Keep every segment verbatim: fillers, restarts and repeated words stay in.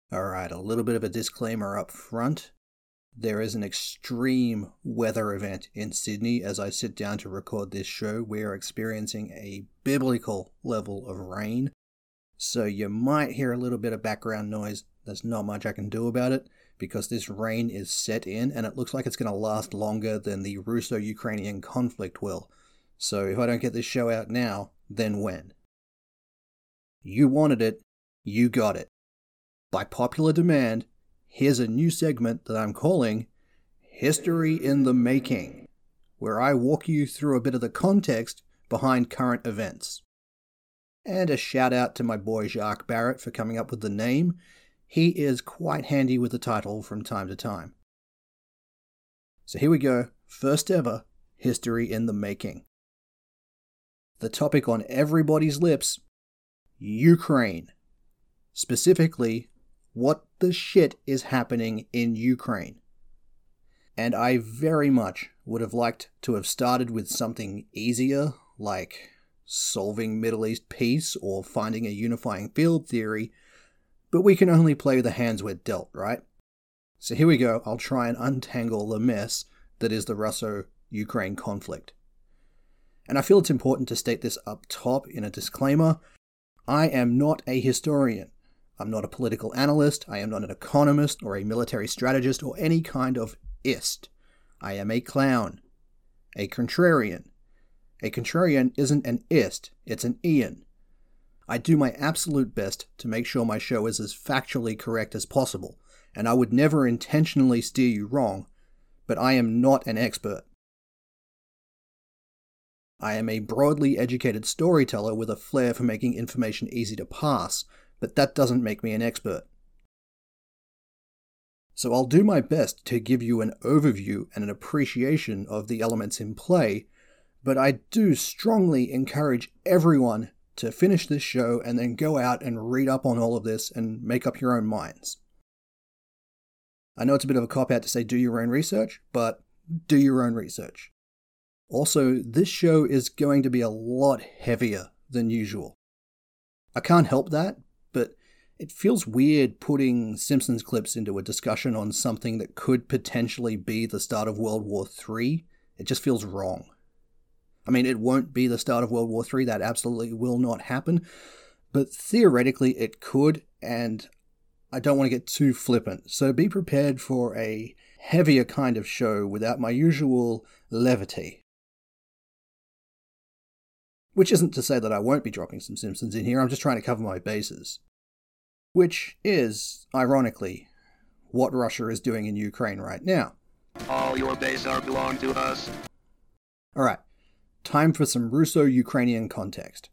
Alright, a little bit of a disclaimer up front. There is an extreme weather event in Sydney as I sit down to record this show. We are experiencing a biblical level of rain, so you might hear a little bit of background noise. There's not much I can do about it because this rain is set in and it looks like it's going to last longer than the Russo-Ukrainian conflict will. So if I don't get this show out now, then when? You wanted it, you got it. By popular demand, here's a new segment that I'm calling History in the Making, where I walk you through a bit of the context behind current events. And a shout out to my boy Jacques Barrett for coming up with the name. He is quite handy with the title from time to time. So here we go, first ever History in the Making. The topic on everybody's lips, Ukraine. Specifically, what the shit is happening in Ukraine. And I very much would have liked to have started with something easier, like solving Middle East peace or finding a unifying field theory, but we can only play the hands we're dealt, right? So here we go, I'll try and untangle the mess that is the Russo-Ukraine conflict. And I feel it's important to state this up top in a disclaimer. I am not a historian. I'm not a political analyst, I am not an economist or a military strategist or any kind of ist. I am a clown. A contrarian. A contrarian isn't an ist, it's an Ian. I do my absolute best to make sure my show is as factually correct as possible, and I would never intentionally steer you wrong, but I am not an expert. I am a broadly educated storyteller with a flair for making information easy to pass, but that doesn't make me an expert. So I'll do my best to give you an overview and an appreciation of the elements in play, but I do strongly encourage everyone to finish this show and then go out and read up on all of this and make up your own minds. I know it's a bit of a cop-out to say do your own research, but do your own research. Also, this show is going to be a lot heavier than usual. I can't help that, but it feels weird putting Simpsons clips into a discussion on something that could potentially be the start of World War Three. It just feels wrong. I mean, it won't be the start of World War Three, that absolutely will not happen, but theoretically it could, and I don't want to get too flippant, so be prepared for a heavier kind of show without my usual levity. Which isn't to say that I won't be dropping some Simpsons in here, I'm just trying to cover my bases. Which is, ironically, what Russia is doing in Ukraine right now. All your bases are belong to us. Alright, time for some Russo-Ukrainian context.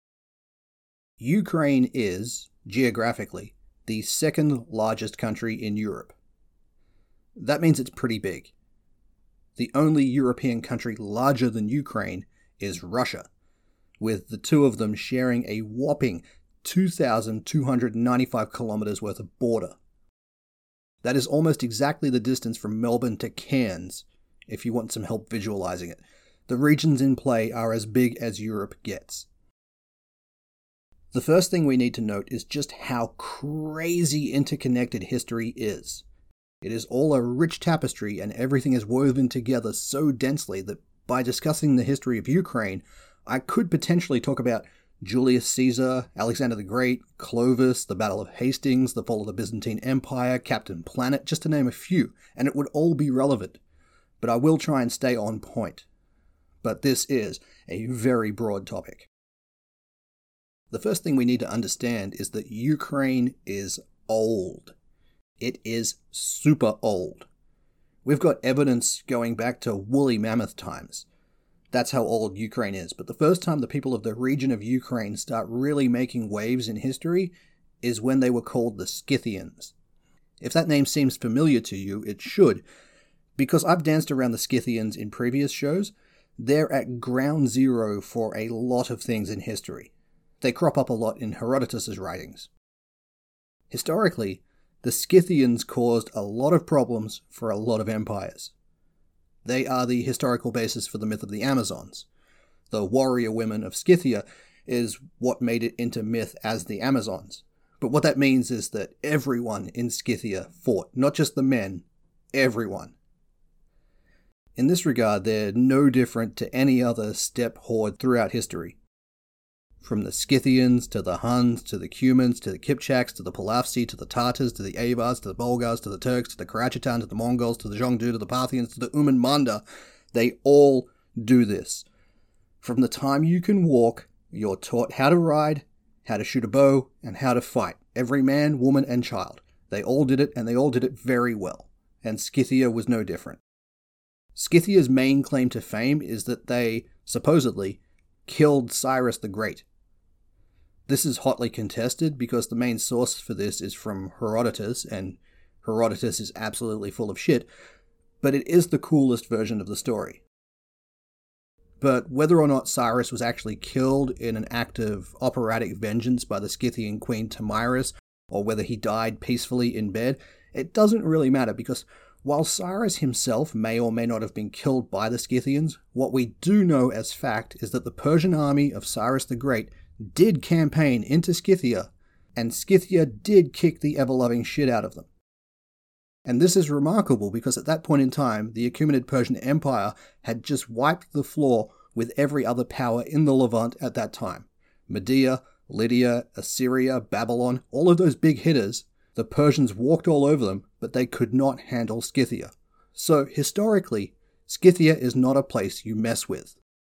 Ukraine is, geographically, the second largest country in Europe. That means it's pretty big. The only European country larger than Ukraine is Russia, with the two of them sharing a whopping two thousand two hundred ninety-five kilometers worth of border. That is almost exactly the distance from Melbourne to Cairns, if you want some help visualizing it. The regions in play are as big as Europe gets. The first thing we need to note is just how crazy interconnected history is. It is all a rich tapestry and everything is woven together so densely that by discussing the history of Ukraine, I could potentially talk about Julius Caesar, Alexander the Great, Clovis, the Battle of Hastings, the fall of the Byzantine Empire, Captain Planet, just to name a few, and it would all be relevant. But I will try and stay on point. But this is a very broad topic. The first thing we need to understand is that Ukraine is old. It is super old. We've got evidence going back to woolly mammoth times. That's how old Ukraine is. But the first time the people of the region of Ukraine start really making waves in history is when they were called the Scythians. If that name seems familiar to you, it should, because I've danced around the Scythians in previous shows. They're at ground zero for a lot of things in history. They crop up a lot in Herodotus' writings. Historically, the Scythians caused a lot of problems for a lot of empires. They are the historical basis for the myth of the Amazons. The warrior women of Scythia is what made it into myth as the Amazons. But what that means is that everyone in Scythia fought, not just the men, everyone. In this regard, they're no different to any other steppe horde throughout history. From the Scythians, to the Huns, to the Cumans, to the Kipchaks, to the Palavci, to the Tartars, to the Avars, to the Bulgars, to the Turks, to the Karachitan, to the Mongols, to the Zhongdu, to the Parthians, to the Uman Manda, they all do this. From the time you can walk, you're taught how to ride, how to shoot a bow, and how to fight. Every man, woman, and child. They all did it, and they all did it very well. And Scythia was no different. Scythia's main claim to fame is that they, supposedly, killed Cyrus the Great. This is hotly contested because the main source for this is from Herodotus, and Herodotus is absolutely full of shit, but it is the coolest version of the story. But whether or not Cyrus was actually killed in an act of operatic vengeance by the Scythian queen Thamyris, or whether he died peacefully in bed, it doesn't really matter because while Cyrus himself may or may not have been killed by the Scythians, what we do know as fact is that the Persian army of Cyrus the Great did campaign into Scythia, and Scythia did kick the ever-loving shit out of them. And this is remarkable because at that point in time, the Achaemenid Persian Empire had just wiped the floor with every other power in the Levant at that time. Medea, Lydia, Assyria, Babylon, all of those big hitters, the Persians walked all over them, but they could not handle Scythia. So, historically, Scythia is not a place you mess with.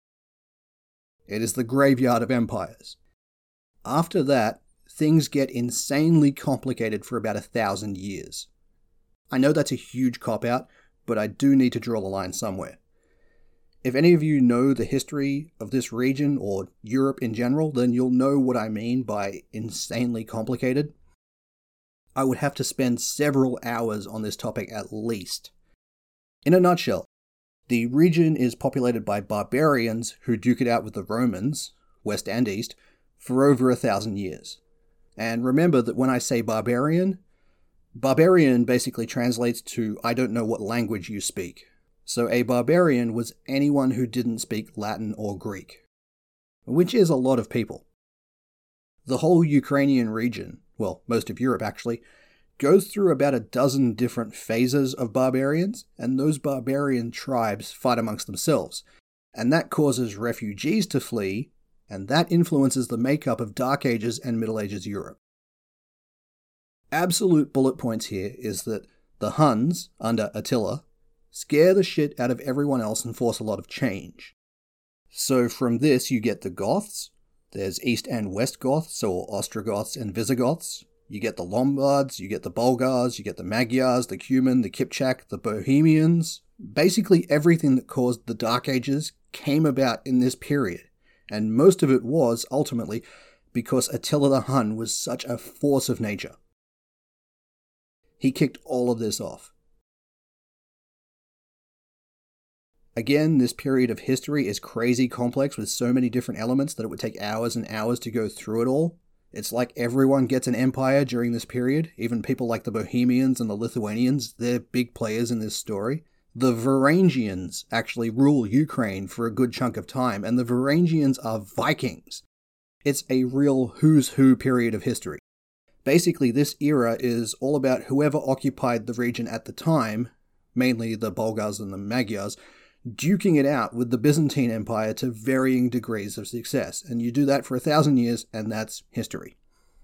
It is the graveyard of empires. After that, things get insanely complicated for about a thousand years. I know that's a huge cop-out, but I do need to draw the line somewhere. If any of you know the history of this region, or Europe in general, then you'll know what I mean by insanely complicated. I would have to spend several hours on this topic at least. In a nutshell, the region is populated by barbarians who duke it out with the Romans, west and east, for over a thousand years. And remember that when I say barbarian, barbarian basically translates to I don't know what language you speak. So a barbarian was anyone who didn't speak Latin or Greek, which is a lot of people. The whole Ukrainian region, well, most of Europe actually, goes through about a dozen different phases of barbarians, and those barbarian tribes fight amongst themselves. And that causes refugees to flee, and that influences the makeup of Dark Ages and Middle Ages Europe. Absolute bullet points here is that the Huns, under Attila, scare the shit out of everyone else and force a lot of change. So from this you get the Goths. There's East and West Goths, or Ostrogoths and Visigoths. You get the Lombards, you get the Bulgars, you get the Magyars, the Cuman, the Kipchak, the Bohemians. Basically everything that caused the Dark Ages came about in this period. And most of it was, ultimately, because Attila the Hun was such a force of nature. He kicked all of this off. Again, this period of history is crazy complex with so many different elements that it would take hours and hours to go through it all. It's like everyone gets an empire during this period, even people like the Bohemians and the Lithuanians, they're big players in this story. The Varangians actually rule Ukraine for a good chunk of time, and the Varangians are Vikings. It's a real who's who period of history. Basically, this era is all about whoever occupied the region at the time, mainly the Bulgars and the Magyars, duking it out with the Byzantine Empire to varying degrees of success. And you do that for a thousand years, and that's history.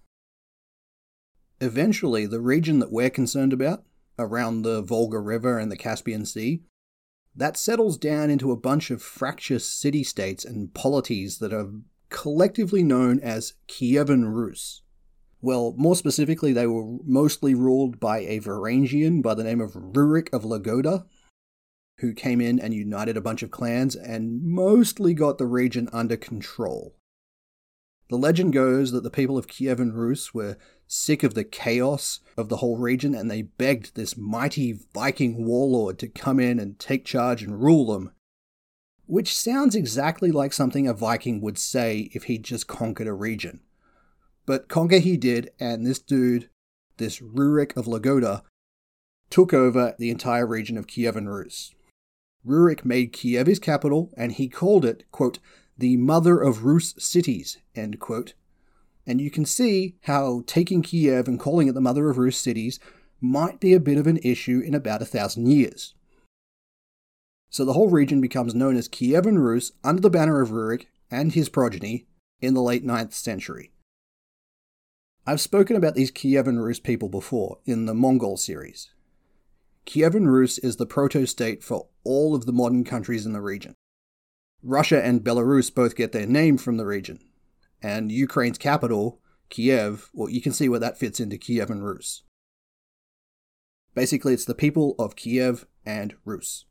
Eventually, the region that we're concerned about, around the Volga River and the Caspian Sea, that settles down into a bunch of fractious city-states and polities that are collectively known as Kievan Rus. Well, more specifically, they were mostly ruled by a Varangian by the name of Rurik of Lagoda, who came in and united a bunch of clans and mostly got the region under control. The legend goes that the people of Kievan Rus were sick of the chaos of the whole region, and they begged this mighty Viking warlord to come in and take charge and rule them, which sounds exactly like something a Viking would say if he'd just conquered a region. But conquer he did, and this dude, this Rurik of Lagoda, took over the entire region of Kievan Rus. Rurik made Kiev his capital, and he called it, quote, the mother of Rus cities, end quote. And you can see how taking Kiev and calling it the Mother of Rus cities might be a bit of an issue in about a thousand years. So the whole region becomes known as Kievan Rus under the banner of Rurik and his progeny in the late ninth century. I've spoken about these Kievan Rus people before in the Mongol series. Kievan Rus is the proto-state for all of the modern countries in the region. Russia and Belarus both get their name from the region, and Ukraine's capital, Kiev, well, you can see where that fits into Kievan Rus. Basically, it's the people of Kiev and Rus.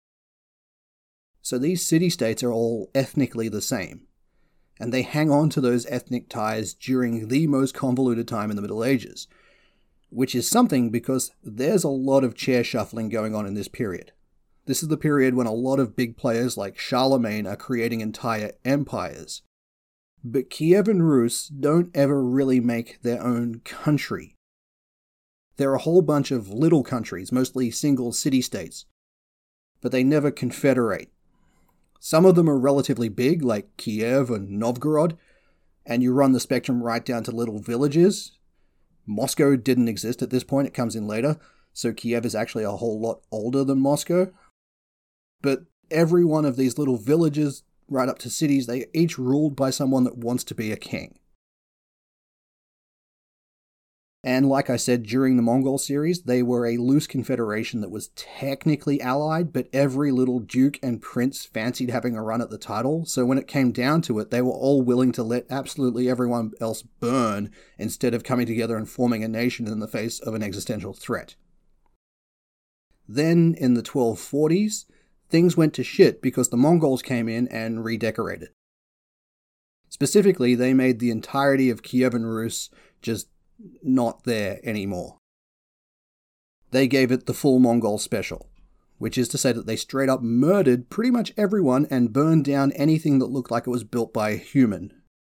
So these city-states are all ethnically the same, and they hang on to those ethnic ties during the most convoluted time in the Middle Ages, which is something because there's a lot of chair shuffling going on in this period. This is the period when a lot of big players like Charlemagne are creating entire empires. But Kiev and Rus don't ever really make their own country. They're a whole bunch of little countries, mostly single city-states, but they never confederate. Some of them are relatively big, like Kiev and Novgorod, and you run the spectrum right down to little villages. Moscow didn't exist at this point, it comes in later, so Kiev is actually a whole lot older than Moscow. But every one of these little villages, right up to cities, they are each ruled by someone that wants to be a king. And like I said during the Mongol series, they were a loose confederation that was technically allied, but every little duke and prince fancied having a run at the title, so when it came down to it, they were all willing to let absolutely everyone else burn instead of coming together and forming a nation in the face of an existential threat. Then, in the twelve forties, things went to shit because the Mongols came in and redecorated. Specifically, they made the entirety of Kievan Rus just not there anymore. They gave it the full Mongol special, which is to say that they straight up murdered pretty much everyone and burned down anything that looked like it was built by a human.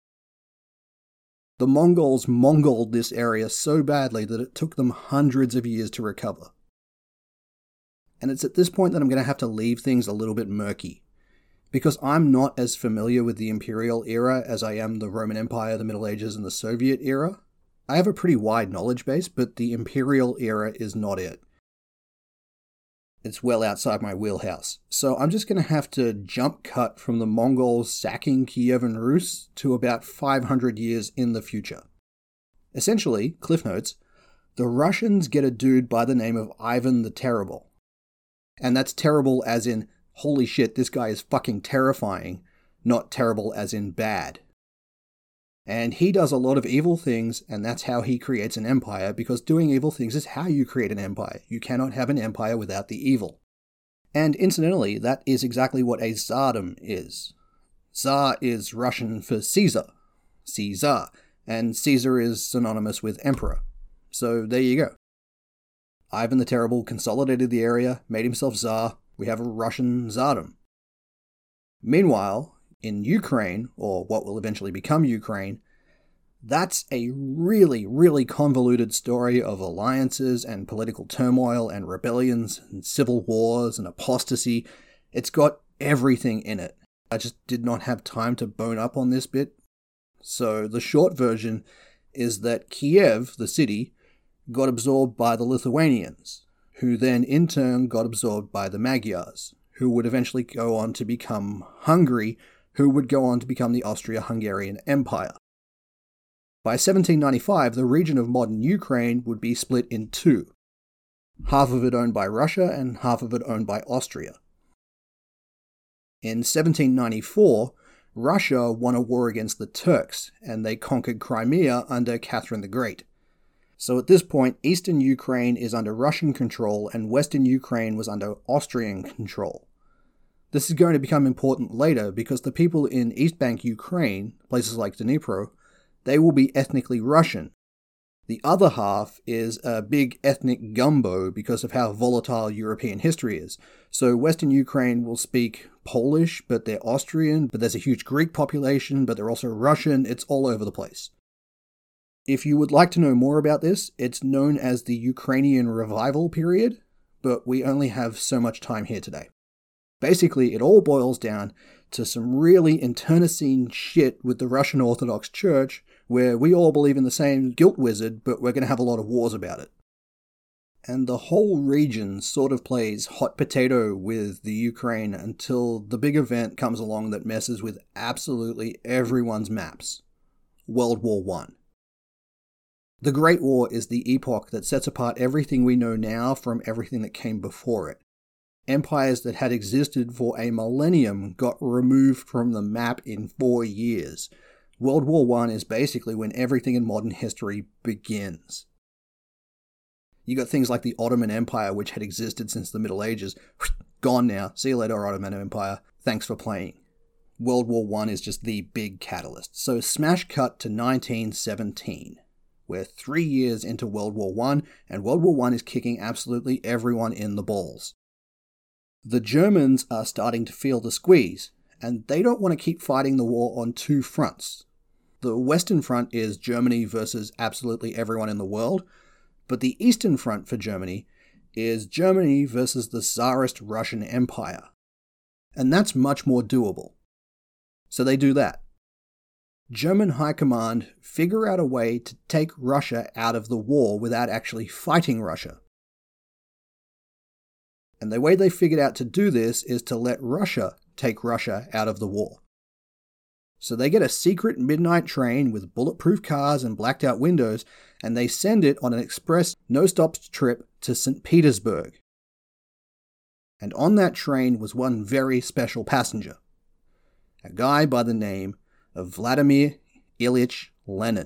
The Mongols Mongoled this area so badly that it took them hundreds of years to recover. And it's at this point that I'm going to have to leave things a little bit murky, because I'm not as familiar with the Imperial era as I am the Roman Empire, the Middle Ages, and the Soviet era. I have a pretty wide knowledge base, but the Imperial era is not it. It's well outside my wheelhouse. So I'm just going to have to jump cut from the Mongols sacking Kievan Rus to about five hundred years in the future. Essentially, Cliff Notes, the Russians get a dude by the name of Ivan the Terrible. And that's terrible as in, holy shit, this guy is fucking terrifying, not terrible as in bad. And he does a lot of evil things, and that's how he creates an empire, because doing evil things is how you create an empire. You cannot have an empire without the evil. And incidentally, that is exactly what a tsardom is. Tsar is Russian for Caesar, Caesar, and Caesar is synonymous with emperor. So there you go. Ivan the Terrible consolidated the area, made himself Tsar. We have a Russian tsardom. Meanwhile, in Ukraine, or what will eventually become Ukraine, that's a really, really convoluted story of alliances and political turmoil and rebellions and civil wars and apostasy. It's got everything in it. I just did not have time to bone up on this bit. So the short version is that Kiev, the city, got absorbed by the Lithuanians, who then in turn got absorbed by the Magyars, who would eventually go on to become Hungary, who would go on to become the Austria-Hungarian Empire. By seventeen ninety-five, the region of modern Ukraine would be split in two, half of it owned by Russia and half of it owned by Austria. In seventeen ninety-four, Russia won a war against the Turks, and they conquered Crimea under Catherine the Great. So at this point, eastern Ukraine is under Russian control and western Ukraine was under Austrian control. This is going to become important later because the people in East Bank Ukraine, places like Dnipro, they will be ethnically Russian. The other half is a big ethnic gumbo because of how volatile European history is. So Western Ukraine will speak Polish, but they're Austrian, but there's a huge Greek population, but they're also Russian. It's all over the place. If you would like to know more about this, it's known as the Ukrainian Revival period, but we only have so much time here today. Basically, it all boils down to some really internecine shit with the Russian Orthodox Church, where we all believe in the same guilt wizard, but we're going to have a lot of wars about it. And the whole region sort of plays hot potato with the Ukraine until the big event comes along that messes with absolutely everyone's maps. World War One. The Great War is the epoch that sets apart everything we know now from everything that came before it. Empires that had existed for a millennium got removed from the map in four years. World War One is basically when everything in modern history begins. You got things like the Ottoman Empire, which had existed since the Middle Ages. Gone now. See you later, Ottoman Empire. Thanks for playing. World War One is just the big catalyst. So smash cut to nineteen seventeen. We're three years into World War One, and World War One is kicking absolutely everyone in the balls. The Germans are starting to feel the squeeze, and they don't want to keep fighting the war on two fronts. The Western Front is Germany versus absolutely everyone in the world, but the Eastern Front for Germany is Germany versus the Tsarist Russian Empire. And that's much more doable. So they do that. German High Command figure out a way to take Russia out of the war without actually fighting Russia. And the way they figured out to do this is to let Russia take Russia out of the war. So they get a secret midnight train with bulletproof cars and blacked out windows, and they send it on an express no-stops trip to Saint Petersburg. And on that train was one very special passenger, a guy by the name of Vladimir Ilyich Lenin.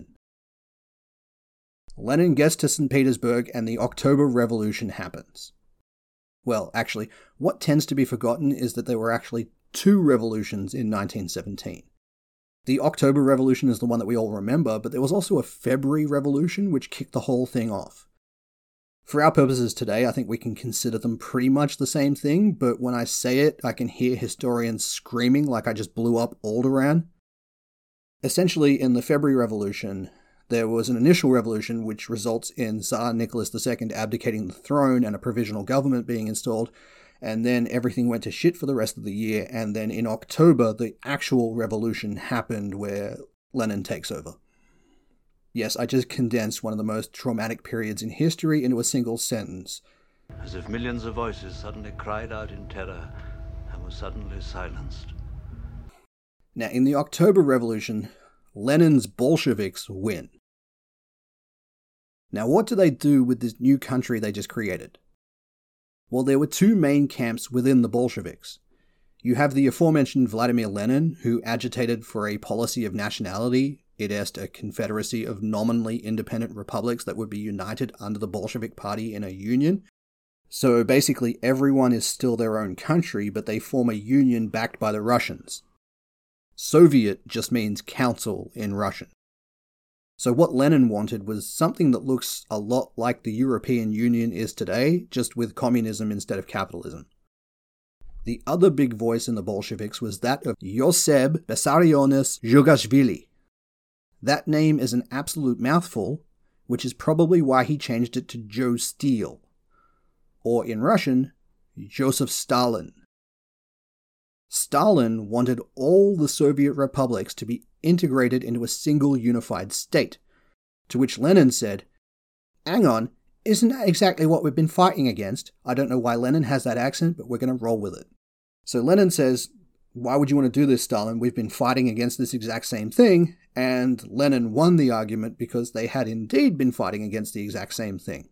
Lenin gets to Saint Petersburg and the October Revolution happens. Well, actually, what tends to be forgotten is that there were actually two revolutions in nineteen seventeen. The October Revolution is the one that we all remember, but there was also a February Revolution which kicked the whole thing off. For our purposes today, I think we can consider them pretty much the same thing, but when I say it, I can hear historians screaming like I just blew up Alderaan. Essentially, in the February Revolution, there was an initial revolution which results in Tsar Nicholas the Second abdicating the throne and a provisional government being installed, and then everything went to shit for the rest of the year, and then in October, the actual revolution happened where Lenin takes over. Yes, I just condensed one of the most traumatic periods in history into a single sentence. As if millions of voices suddenly cried out in terror and were suddenly silenced. Now, in the October Revolution, Lenin's Bolsheviks win. Now, what do they do with this new country they just created? Well, there were two main camps within the Bolsheviks. You have the aforementioned Vladimir Lenin, who agitated for a policy of nationality, it est a confederacy of nominally independent republics that would be united under the Bolshevik Party in a union. So basically everyone is still their own country, but they form a union backed by the Russians. Soviet just means council in Russian. So what Lenin wanted was something that looks a lot like the European Union is today, just with communism instead of capitalism. The other big voice in the Bolsheviks was that of Yoseb Vissarionovich Zhugashvili. That name is an absolute mouthful, which is probably why he changed it to Joe Steele, or in Russian, Joseph Stalin. Stalin wanted all the Soviet republics to be integrated into a single unified state, to which Lenin said, "Hang on, isn't that exactly what we've been fighting against?" I don't know why Lenin has that accent, but we're going to roll with it. So Lenin says, "Why would you want to do this, Stalin? We've been fighting against this exact same thing," and Lenin won the argument because they had indeed been fighting against the exact same thing.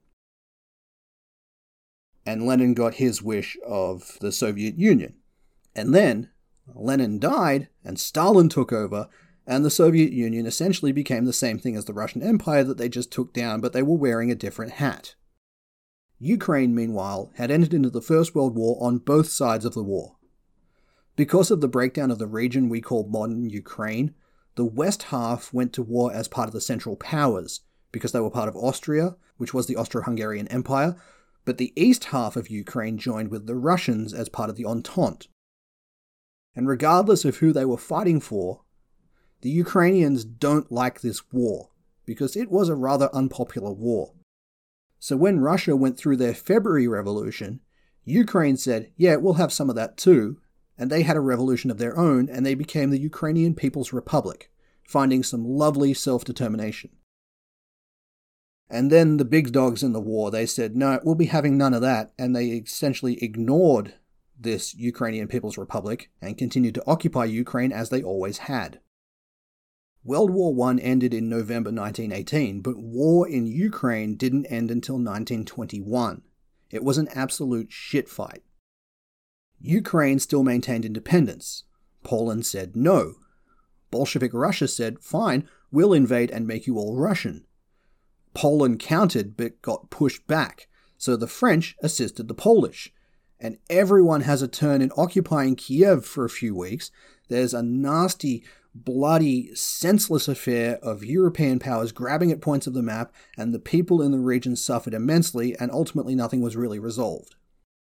And Lenin got his wish of the Soviet Union. And then Lenin died, and Stalin took over, and the Soviet Union essentially became the same thing as the Russian Empire that they just took down, but they were wearing a different hat. Ukraine, meanwhile, had entered into the First World War on both sides of the war. Because of the breakdown of the region we call modern Ukraine, the west half went to war as part of the Central Powers, because they were part of Austria, which was the Austro-Hungarian Empire, but the east half of Ukraine joined with the Russians as part of the Entente. And regardless of who they were fighting for, the Ukrainians don't like this war, because it was a rather unpopular war. So when Russia went through their February Revolution, Ukraine said, yeah, we'll have some of that too, and they had a revolution of their own, and they became the Ukrainian People's Republic, finding some lovely self-determination. And then the big dogs in the war, they said, no, we'll be having none of that, and they essentially ignored this Ukrainian People's Republic and continued to occupy Ukraine as they always had. World War One ended in November nineteen eighteen, but war in Ukraine didn't end until nineteen twenty-one. It was an absolute shitfight. Ukraine still maintained independence. Poland said no. Bolshevik Russia said, fine, we'll invade and make you all Russian. Poland countered but got pushed back, so the French assisted the Polish. And everyone has a turn in occupying Kiev for a few weeks. There's a nasty, bloody, senseless affair of European powers grabbing at points of the map, and the people in the region suffered immensely, and ultimately nothing was really resolved.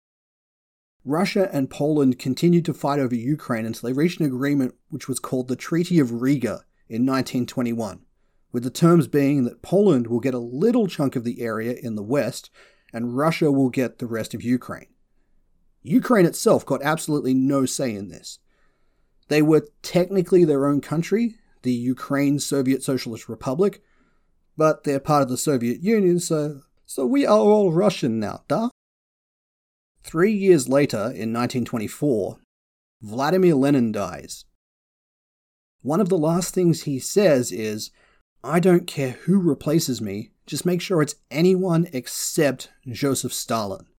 Russia and Poland continued to fight over Ukraine until they reached an agreement which was called the Treaty of Riga in nineteen twenty-one, with the terms being that Poland will get a little chunk of the area in the west, and Russia will get the rest of Ukraine. Ukraine itself got absolutely no say in this. They were technically their own country, the Ukraine Soviet Socialist Republic, but they're part of the Soviet Union, so, so we are all Russian now, duh? Three years later, in nineteen twenty-four, Vladimir Lenin dies. One of the last things he says is, I don't care who replaces me, just make sure it's anyone except Joseph Stalin.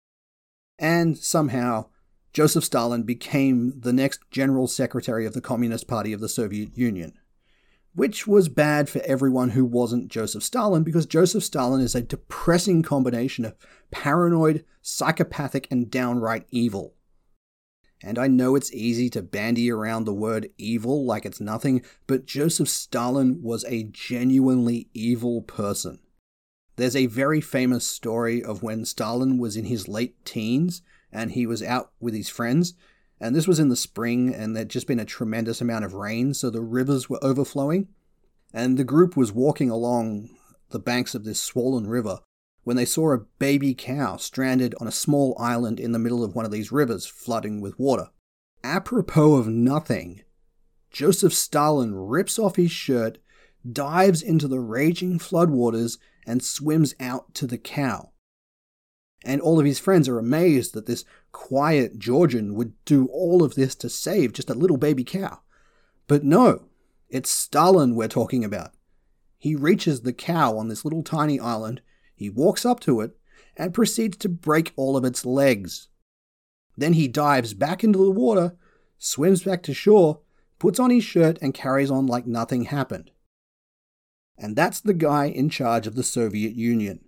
And somehow, Joseph Stalin became the next General Secretary of the Communist Party of the Soviet Union, which was bad for everyone who wasn't Joseph Stalin, because Joseph Stalin is a depressing combination of paranoid, psychopathic, and downright evil. And I know it's easy to bandy around the word evil like it's nothing, but Joseph Stalin was a genuinely evil person. There's a very famous story of when Stalin was in his late teens and he was out with his friends, and this was in the spring and there'd just been a tremendous amount of rain, so the rivers were overflowing, and the group was walking along the banks of this swollen river when they saw a baby cow stranded on a small island in the middle of one of these rivers flooding with water. Apropos of nothing, Joseph Stalin rips off his shirt, dives into the raging floodwaters, and swims out to the cow. And all of his friends are amazed that this quiet Georgian would do all of this to save just a little baby cow. But no, it's Stalin we're talking about. He reaches the cow on this little tiny island, he walks up to it, and proceeds to break all of its legs. Then he dives back into the water, swims back to shore, puts on his shirt, and carries on like nothing happened. And that's the guy in charge of the Soviet Union.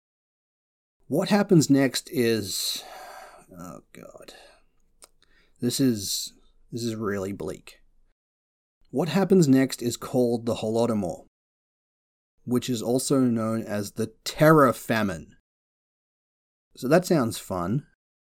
What happens next is... oh god. This is... this is really bleak. What happens next is called the Holodomor, which is also known as the Terror Famine. So that sounds fun.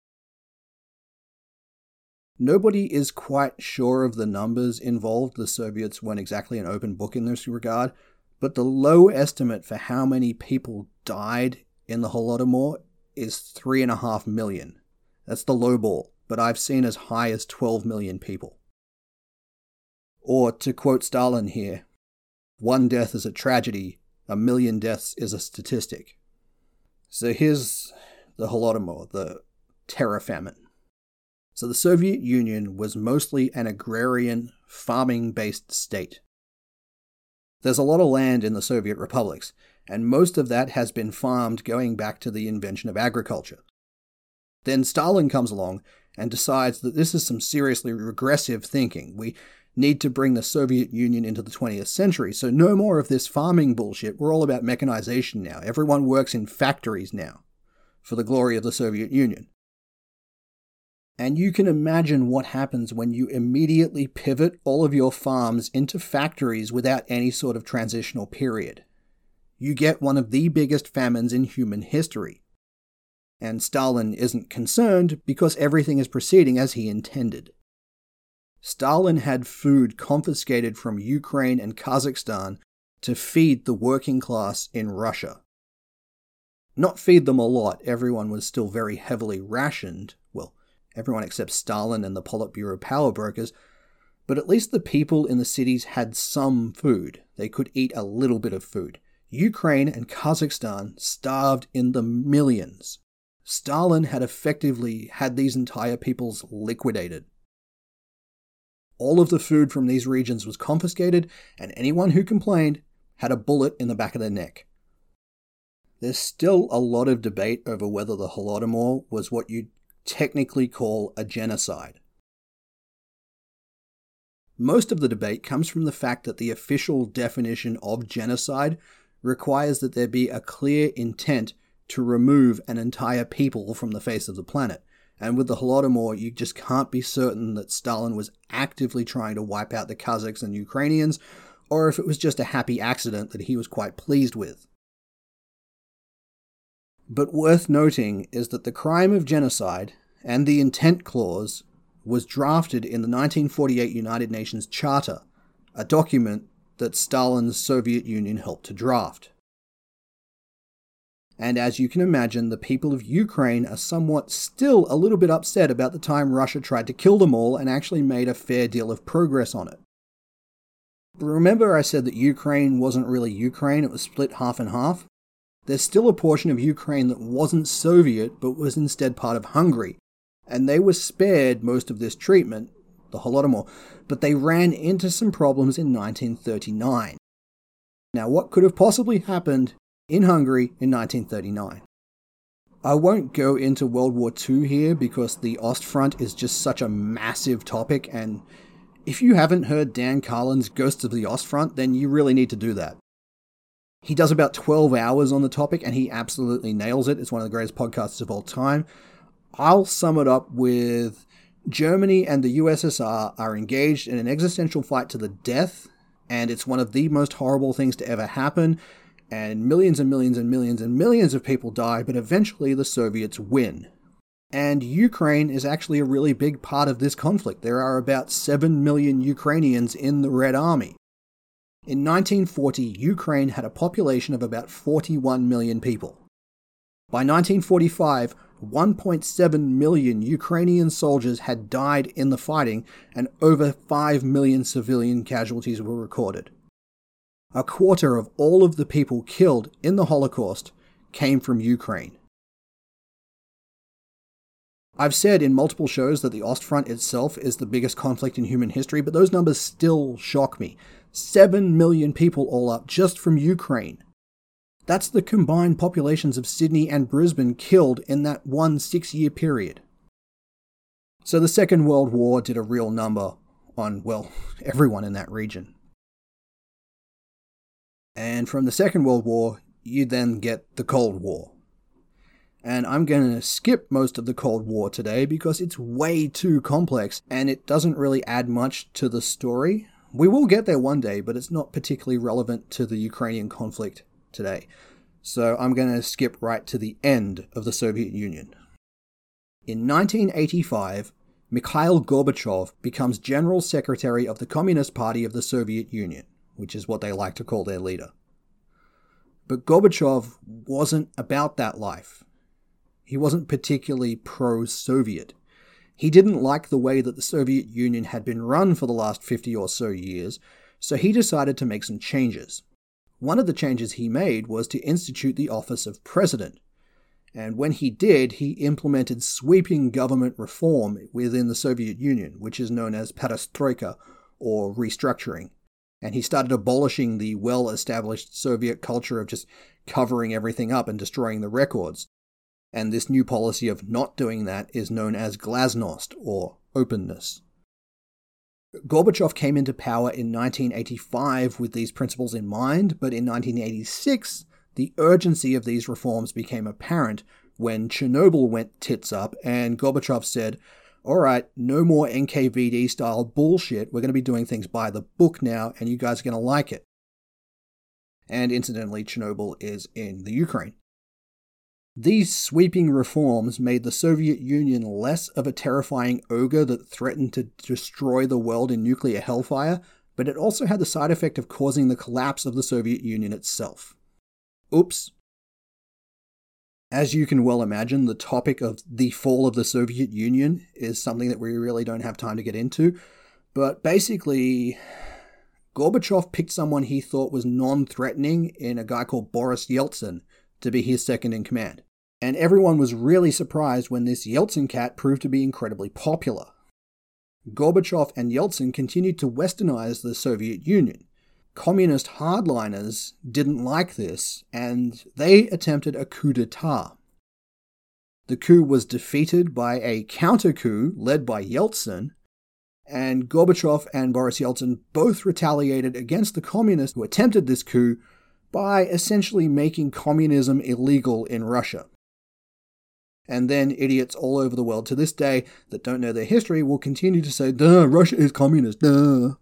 Nobody is quite sure of the numbers involved. The Soviets weren't exactly an open book in this regard, but the low estimate for how many people died in the Holodomor is three and a half million. That's the low ball, but I've seen as high as twelve million people. Or to quote Stalin here, one death is a tragedy, a million deaths is a statistic. So here's the Holodomor, the Terror Famine. So the Soviet Union was mostly an agrarian, farming-based state. There's a lot of land in the Soviet republics, and most of that has been farmed going back to the invention of agriculture. Then Stalin comes along and decides that this is some seriously regressive thinking. We need to bring the Soviet Union into the twentieth century, so no more of this farming bullshit. We're all about mechanization now. Everyone works in factories now, for the glory of the Soviet Union. And you can imagine what happens when you immediately pivot all of your farms into factories without any sort of transitional period. You get one of the biggest famines in human history. And Stalin isn't concerned because everything is proceeding as he intended. Stalin had food confiscated from Ukraine and Kazakhstan to feed the working class in Russia. Not feed them a lot, everyone was still very heavily rationed, well, everyone except Stalin and the Politburo power brokers, But at least the people in the cities had some food. They could eat a little bit of food. Ukraine and Kazakhstan starved in the millions. Stalin had effectively had these entire peoples liquidated. All of the food from these regions was confiscated, and anyone who complained had a bullet in the back of their neck. There's still a lot of debate over whether the Holodomor was what you'd technically call a genocide. Most of the debate comes from the fact that the official definition of genocide requires that there be a clear intent to remove an entire people from the face of the planet. And with the Holodomor, you just can't be certain that Stalin was actively trying to wipe out the Kazakhs and Ukrainians, or if it was just a happy accident that he was quite pleased with. But worth noting is that the crime of genocide and the intent clause was drafted in the nineteen forty-eight United Nations Charter, a document that Stalin's Soviet Union helped to draft. And as you can imagine, the people of Ukraine are somewhat still a little bit upset about the time Russia tried to kill them all and actually made a fair deal of progress on it. Remember I said that Ukraine wasn't really Ukraine, it was split half and half? There's still a portion of Ukraine that wasn't Soviet but was instead part of Hungary, and they were spared most of this treatment, the Holodomor, but they ran into some problems in nineteen thirty-nine. Now, what could have possibly happened in Hungary in nineteen thirty-nine? I won't go into World War Two here because the Ostfront is just such a massive topic, and if you haven't heard Dan Carlin's Ghosts of the Ostfront, then you really need to do that. He does about twelve hours on the topic, and he absolutely nails it. It's one of the greatest podcasts of all time. I'll sum it up with Germany and the U S S R are engaged in an existential fight to the death, and it's one of the most horrible things to ever happen, and millions and millions and millions and millions of people die, but eventually the Soviets win. And Ukraine is actually a really big part of this conflict. There are about seven million Ukrainians in the Red Army. In nineteen forty, Ukraine had a population of about forty-one million people. By nineteen forty-five, one point seven million Ukrainian soldiers had died in the fighting, and over five million civilian casualties were recorded. A quarter of all of the people killed in the Holocaust came from Ukraine. I've said in multiple shows that the Ostfront itself is the biggest conflict in human history, but those numbers still shock me. Seven million people all up just from Ukraine. That's the combined populations of Sydney and Brisbane killed in that one six-year period. So the Second World War did a real number on, well, everyone in that region. And from the Second World War, you then get the Cold War. And I'm going to skip most of the Cold War today because it's way too complex and it doesn't really add much to the story. We will get there one day, but it's not particularly relevant to the Ukrainian conflict today. So I'm going to skip right to the end of the Soviet Union. In nineteen eighty-five, Mikhail Gorbachev becomes General Secretary of the Communist Party of the Soviet Union, which is what they like to call their leader. But Gorbachev wasn't about that life. He wasn't particularly pro-Soviet. He didn't like the way that the Soviet Union had been run for the last fifty or so years, so he decided to make some changes. One of the changes he made was to institute the office of president. And when he did, he implemented sweeping government reform within the Soviet Union, which is known as perestroika, or restructuring. And he started abolishing the well-established Soviet culture of just covering everything up and destroying the records. And this new policy of not doing that is known as glasnost, or openness. Gorbachev came into power in nineteen eighty-five with these principles in mind, but in nineteen eighty-six, the urgency of these reforms became apparent when Chernobyl went tits up and Gorbachev said, alright, no more N K V D-style bullshit, we're going to be doing things by the book now, and you guys are going to like it. And incidentally, Chernobyl is in the Ukraine. These sweeping reforms made the Soviet Union less of a terrifying ogre that threatened to destroy the world in nuclear hellfire, but it also had the side effect of causing the collapse of the Soviet Union itself. Oops. As you can well imagine, the topic of the fall of the Soviet Union is something that we really don't have time to get into, But basically, Gorbachev picked someone he thought was non-threatening in a guy called Boris Yeltsin to be his second in command. And everyone was really surprised when this Yeltsin cat proved to be incredibly popular. Gorbachev and Yeltsin continued to westernize the Soviet Union. Communist hardliners didn't like this, and they attempted a coup d'etat. The coup was defeated by a counter-coup led by Yeltsin, and Gorbachev and Boris Yeltsin both retaliated against the communists who attempted this coup by essentially making communism illegal in Russia. And then idiots all over the world to this day that don't know their history will continue to say, duh, Russia is communist, duh.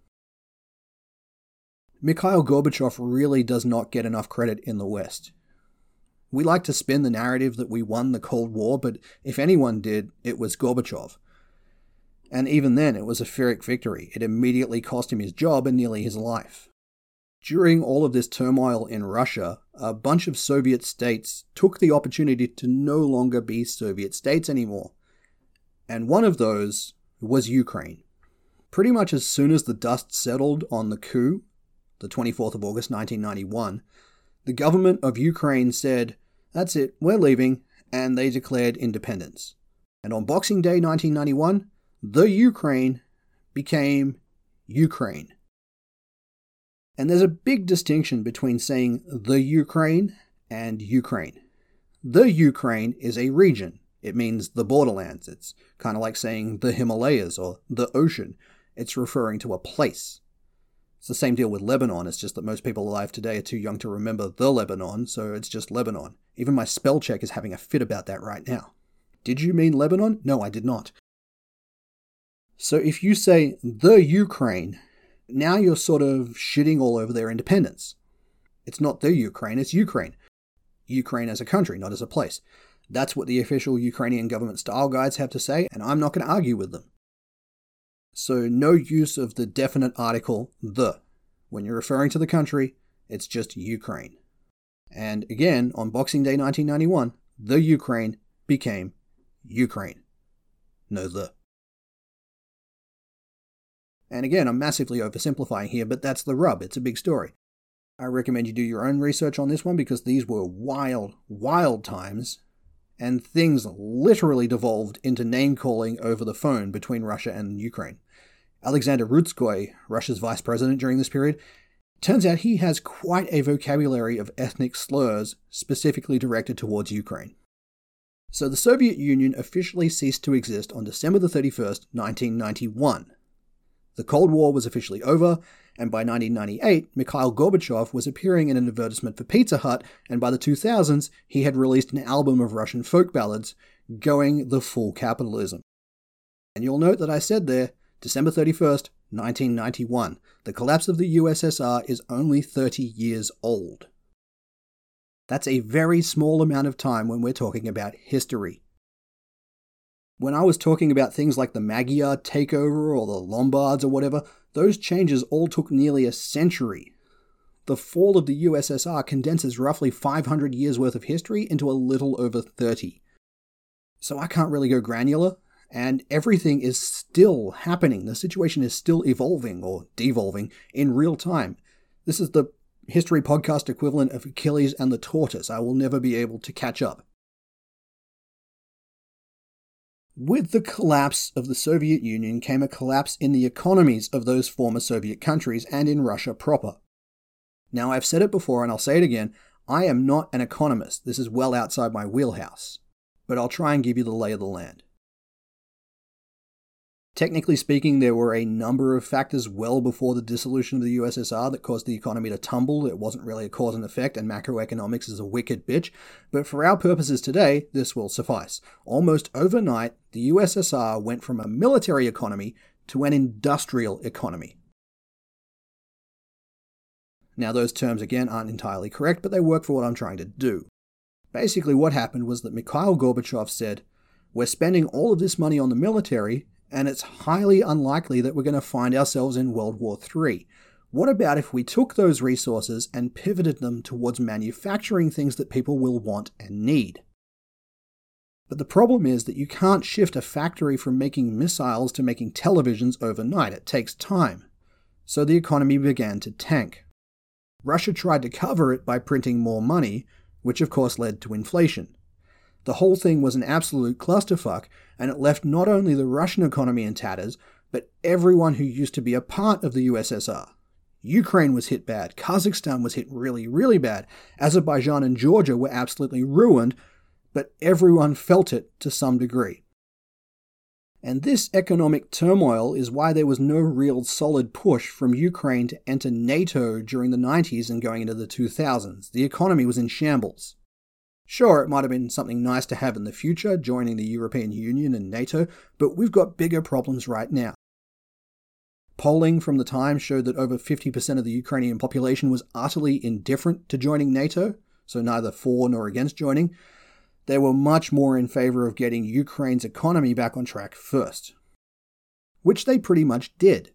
Mikhail Gorbachev really does not get enough credit in the West. We like to spin the narrative that we won the Cold War, but if anyone did, it was Gorbachev. And even then, it was a Pyrrhic victory. It immediately cost him his job and nearly his life. During all of this turmoil in Russia, a bunch of Soviet states took the opportunity to no longer be Soviet states anymore. And one of those was Ukraine. Pretty much as soon as the dust settled on the coup, the twenty-fourth of August nineteen ninety-one, the government of Ukraine said, that's it, we're leaving, and they declared independence. And on Boxing Day nineteen ninety-one, the Ukraine became Ukraine. And there's a big distinction between saying the Ukraine and Ukraine. The Ukraine is a region. It means the borderlands. It's kind of like saying the Himalayas or the ocean. It's referring to a place. It's the same deal with Lebanon. It's just that most people alive today are too young to remember the Lebanon, so it's just Lebanon. Even my spell check is having a fit about that right now. Did you mean Lebanon? No, I did not. So if you say the Ukraine, now you're sort of shitting all over their independence. It's not the Ukraine, it's Ukraine. Ukraine as a country, not as a place. That's what the official Ukrainian government style guides have to say, and I'm not going to argue with them. So no use of the definite article the. When you're referring to the country, it's just Ukraine. And again, on Boxing Day nineteen ninety-one, the Ukraine became Ukraine. No the. And again, I'm massively oversimplifying here, but that's the rub. It's a big story. I recommend you do your own research on this one because these were wild, wild times, and things literally devolved into name-calling over the phone between Russia and Ukraine. Alexander Rudskoy, Russia's vice president during this period, turns out he has quite a vocabulary of ethnic slurs specifically directed towards Ukraine. So the Soviet Union officially ceased to exist on December the thirty-first, nineteen ninety-one. The Cold War was officially over, and by nineteen ninety-eight, Mikhail Gorbachev was appearing in an advertisement for Pizza Hut, and by the two thousands, he had released an album of Russian folk ballads, going the full capitalism. And you'll note that I said there, December thirty-first, nineteen ninety-one. The collapse of the U S S R is only thirty years old. That's a very small amount of time when we're talking about history. When I was talking about things like the Magyar takeover or the Lombards or whatever, those changes all took nearly a century. The fall of the U S S R condenses roughly five hundred years worth of history into a little over thirty. So I can't really go granular, and everything is still happening. The situation is still evolving or devolving in real time. This is the history podcast equivalent of Achilles and the tortoise. I will never be able to catch up. With the collapse of the Soviet Union came a collapse in the economies of those former Soviet countries and in Russia proper. Now, I've said it before and I'll say it again, I am not an economist. This is well outside my wheelhouse. But I'll try and give you the lay of the land. Technically speaking, there were a number of factors well before the dissolution of the U S S R that caused the economy to tumble. It wasn't really a cause and effect, and macroeconomics is a wicked bitch. But for our purposes today, this will suffice. Almost overnight, the U S S R went from a military economy to an industrial economy. Now, those terms, again, aren't entirely correct, but they work for what I'm trying to do. Basically, what happened was that Mikhail Gorbachev said, we're spending all of this money on the military, and it's highly unlikely that we're going to find ourselves in World War Three. What about if we took those resources and pivoted them towards manufacturing things that people will want and need? But the problem is that you can't shift a factory from making missiles to making televisions overnight. It takes time. So the economy began to tank. Russia tried to cover it by printing more money, which of course led to inflation. The whole thing was an absolute clusterfuck, and it left not only the Russian economy in tatters, but everyone who used to be a part of the U S S R. Ukraine was hit bad, Kazakhstan was hit really, really bad, Azerbaijan and Georgia were absolutely ruined, but everyone felt it to some degree. And this economic turmoil is why there was no real solid push from Ukraine to enter NATO during the nineties and going into the two thousands. The economy was in shambles. Sure, it might have been something nice to have in the future, joining the European Union and NATO, but we've got bigger problems right now. Polling from the time showed that over fifty percent of the Ukrainian population was utterly indifferent to joining NATO, so neither for nor against joining. They were much more in favour of getting Ukraine's economy back on track first. Which they pretty much did.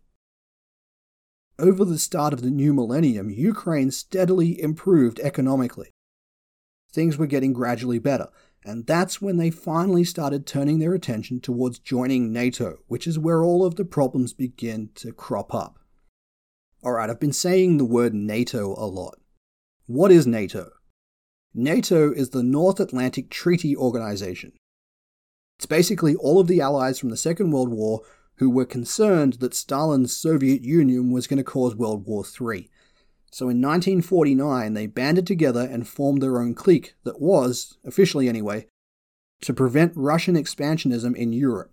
Over the start of the new millennium, Ukraine steadily improved economically. Things were getting gradually better, and that's when they finally started turning their attention towards joining NATO, which is where all of the problems begin to crop up. Alright, I've been saying the word NATO a lot. What is NATO? NATO is the North Atlantic Treaty Organization. It's basically all of the allies from the Second World War who were concerned that Stalin's Soviet Union was going to cause World War Three. So in nineteen forty-nine, they banded together and formed their own clique that was, officially anyway, to prevent Russian expansionism in Europe.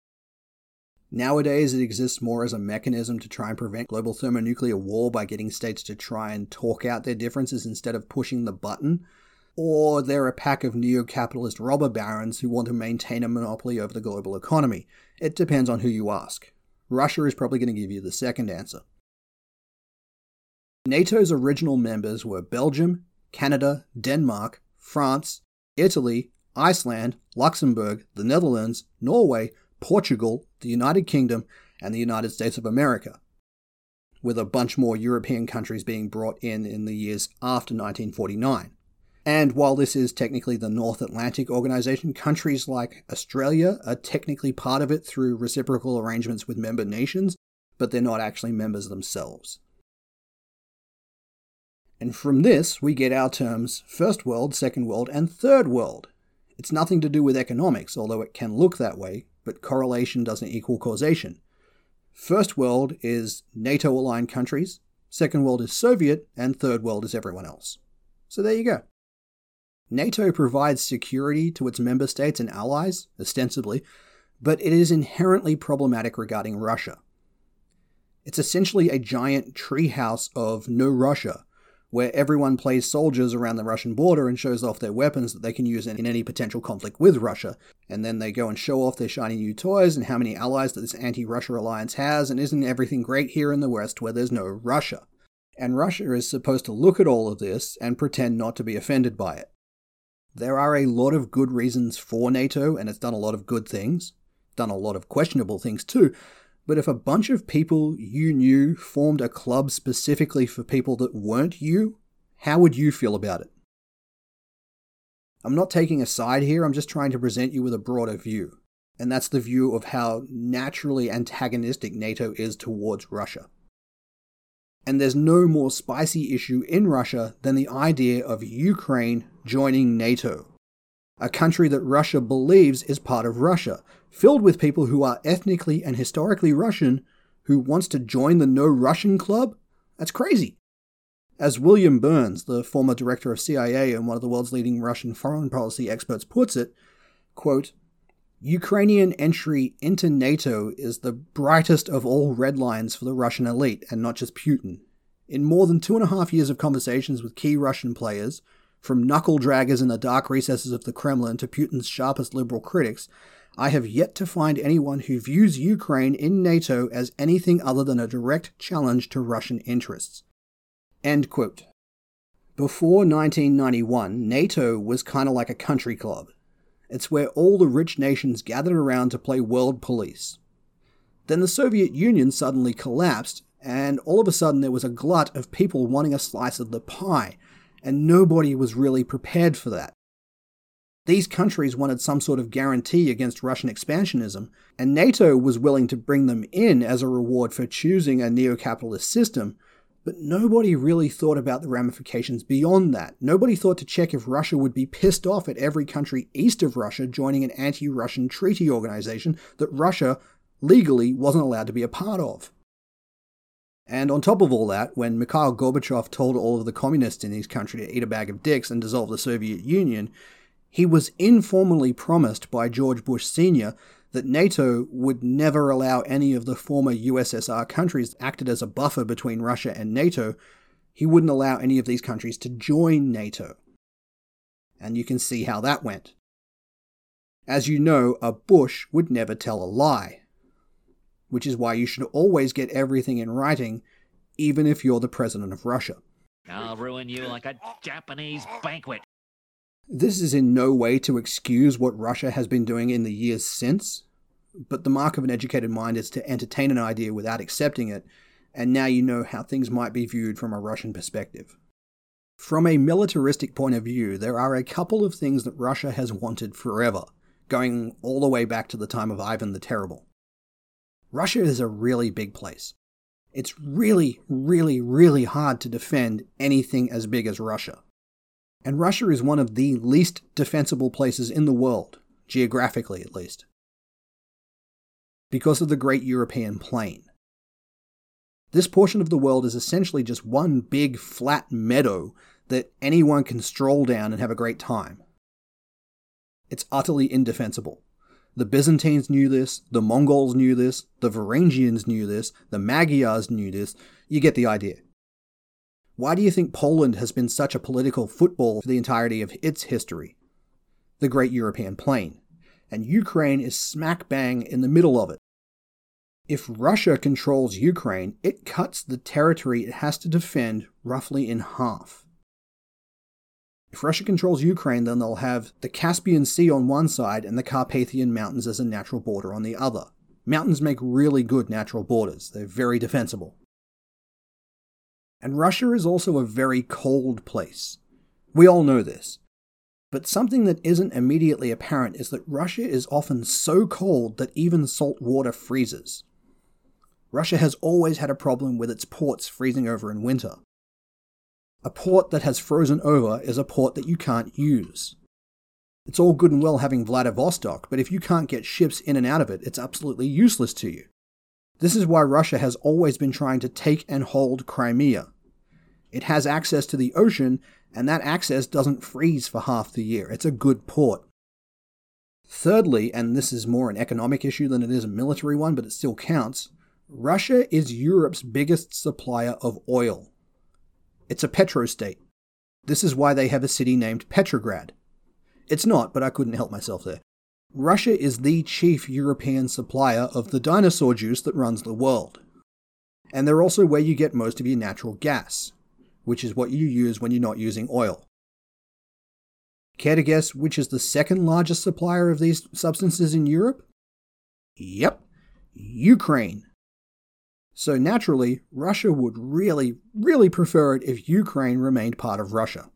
Nowadays, it exists more as a mechanism to try and prevent global thermonuclear war by getting states to try and talk out their differences instead of pushing the button. Or they're a pack of neo-capitalist robber barons who want to maintain a monopoly over the global economy. It depends on who you ask. Russia is probably going to give you the second answer. NATO's original members were Belgium, Canada, Denmark, France, Italy, Iceland, Luxembourg, the Netherlands, Norway, Portugal, the United Kingdom, and the United States of America, with a bunch more European countries being brought in in the years after nineteen forty-nine. And while this is technically the North Atlantic Organization, countries like Australia are technically part of it through reciprocal arrangements with member nations, but they're not actually members themselves. And from this, we get our terms First World, Second World, and Third World. It's nothing to do with economics, although it can look that way, but correlation doesn't equal causation. First World is NATO-aligned countries, Second World is Soviet, and Third World is everyone else. So there you go. NATO provides security to its member states and allies, ostensibly, but it is inherently problematic regarding Russia. It's essentially a giant treehouse of no Russia, where everyone plays soldiers around the Russian border and shows off their weapons that they can use in any potential conflict with Russia, and then they go and show off their shiny new toys and how many allies that this anti-Russia alliance has, and isn't everything great here in the West where there's no Russia? And Russia is supposed to look at all of this and pretend not to be offended by it. There are a lot of good reasons for NATO, and it's done a lot of good things, done a lot of questionable things too, but if a bunch of people you knew formed a club specifically for people that weren't you, how would you feel about it? I'm not taking a side here, I'm just trying to present you with a broader view, and that's the view of how naturally antagonistic NATO is towards Russia. And there's no more spicy issue in Russia than the idea of Ukraine joining NATO, a country that Russia believes is part of Russia, filled with people who are ethnically and historically Russian, who wants to join the No Russian Club? That's crazy. As William Burns, the former director of C I A and one of the world's leading Russian foreign policy experts, puts it, quote, Ukrainian entry into NATO is the brightest of all red lines for the Russian elite, and not just Putin. In more than two and a half years of conversations with key Russian players, from knuckle-draggers in the dark recesses of the Kremlin to Putin's sharpest liberal critics, I have yet to find anyone who views Ukraine in NATO as anything other than a direct challenge to Russian interests. End quote. Before nineteen ninety-one, NATO was kind of like a country club. It's where all the rich nations gathered around to play world police. Then the Soviet Union suddenly collapsed, and all of a sudden there was a glut of people wanting a slice of the pie, and nobody was really prepared for that. These countries wanted some sort of guarantee against Russian expansionism, and NATO was willing to bring them in as a reward for choosing a neo-capitalist system, but nobody really thought about the ramifications beyond that. Nobody thought to check if Russia would be pissed off at every country east of Russia joining an anti-Russian treaty organization that Russia legally wasn't allowed to be a part of. And on top of all that, when Mikhail Gorbachev told all of the communists in his country to eat a bag of dicks and dissolve the Soviet Union, he was informally promised by George Bush Senior that NATO would never allow any of the former U S S R countries that acted as a buffer between Russia and NATO. He wouldn't allow any of these countries to join NATO. And you can see how that went. As you know, a Bush would never tell a lie, which is why you should always get everything in writing, even if you're the president of Russia. I'll ruin you like a Japanese banquet. This is in no way to excuse what Russia has been doing in the years since, but the mark of an educated mind is to entertain an idea without accepting it, and now you know how things might be viewed from a Russian perspective. From a militaristic point of view, there are a couple of things that Russia has wanted forever, going all the way back to the time of Ivan the Terrible. Russia is a really big place. It's really, really, really hard to defend anything as big as Russia. And Russia is one of the least defensible places in the world, geographically at least, because of the Great European Plain. This portion of the world is essentially just one big flat meadow that anyone can stroll down and have a great time. It's utterly indefensible. The Byzantines knew this, the Mongols knew this, the Varangians knew this, the Magyars knew this. You get the idea. Why do you think Poland has been such a political football for the entirety of its history? The Great European Plain. And Ukraine is smack bang in the middle of it. If Russia controls Ukraine, it cuts the territory it has to defend roughly in half. If Russia controls Ukraine, then they'll have the Caspian Sea on one side and the Carpathian Mountains as a natural border on the other. Mountains make really good natural borders. They're very defensible. And Russia is also a very cold place. We all know this. But something that isn't immediately apparent is that Russia is often so cold that even salt water freezes. Russia has always had a problem with its ports freezing over in winter. A port that has frozen over is a port that you can't use. It's all good and well having Vladivostok, but if you can't get ships in and out of it, it's absolutely useless to you. This is why Russia has always been trying to take and hold Crimea. It has access to the ocean, and that access doesn't freeze for half the year. It's a good port. Thirdly, and this is more an economic issue than it is a military one, but it still counts, Russia is Europe's biggest supplier of oil. It's a petrostate. This is why they have a city named Petrograd. It's not, but I couldn't help myself there. Russia is the chief European supplier of the dinosaur juice that runs the world. And they're also where you get most of your natural gas, which is what you use when you're not using oil. Care to guess which is the second largest supplier of these substances in Europe? Yep, Ukraine. So naturally, Russia would really, really prefer it if Ukraine remained part of Russia.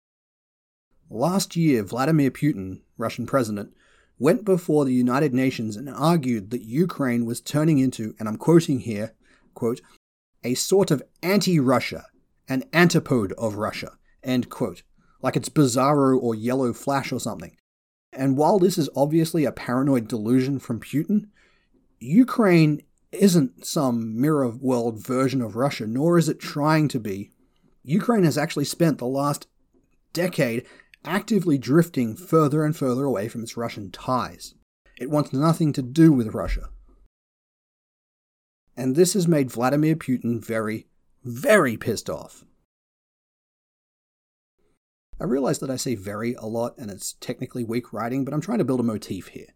Last year, Vladimir Putin, Russian president, went before the United Nations and argued that Ukraine was turning into, and I'm quoting here, quote, a sort of anti-Russia, an antipode of Russia, end quote, like it's Bizarro or Yellow Flash or something. And while this is obviously a paranoid delusion from Putin, Ukraine isn't some mirror world version of Russia, nor is it trying to be. Ukraine has actually spent the last decade actively drifting further and further away from its Russian ties. It wants nothing to do with Russia. And this has made Vladimir Putin very, very pissed off. I realize that I say very a lot and it's technically weak writing, but I'm trying to build a motif here.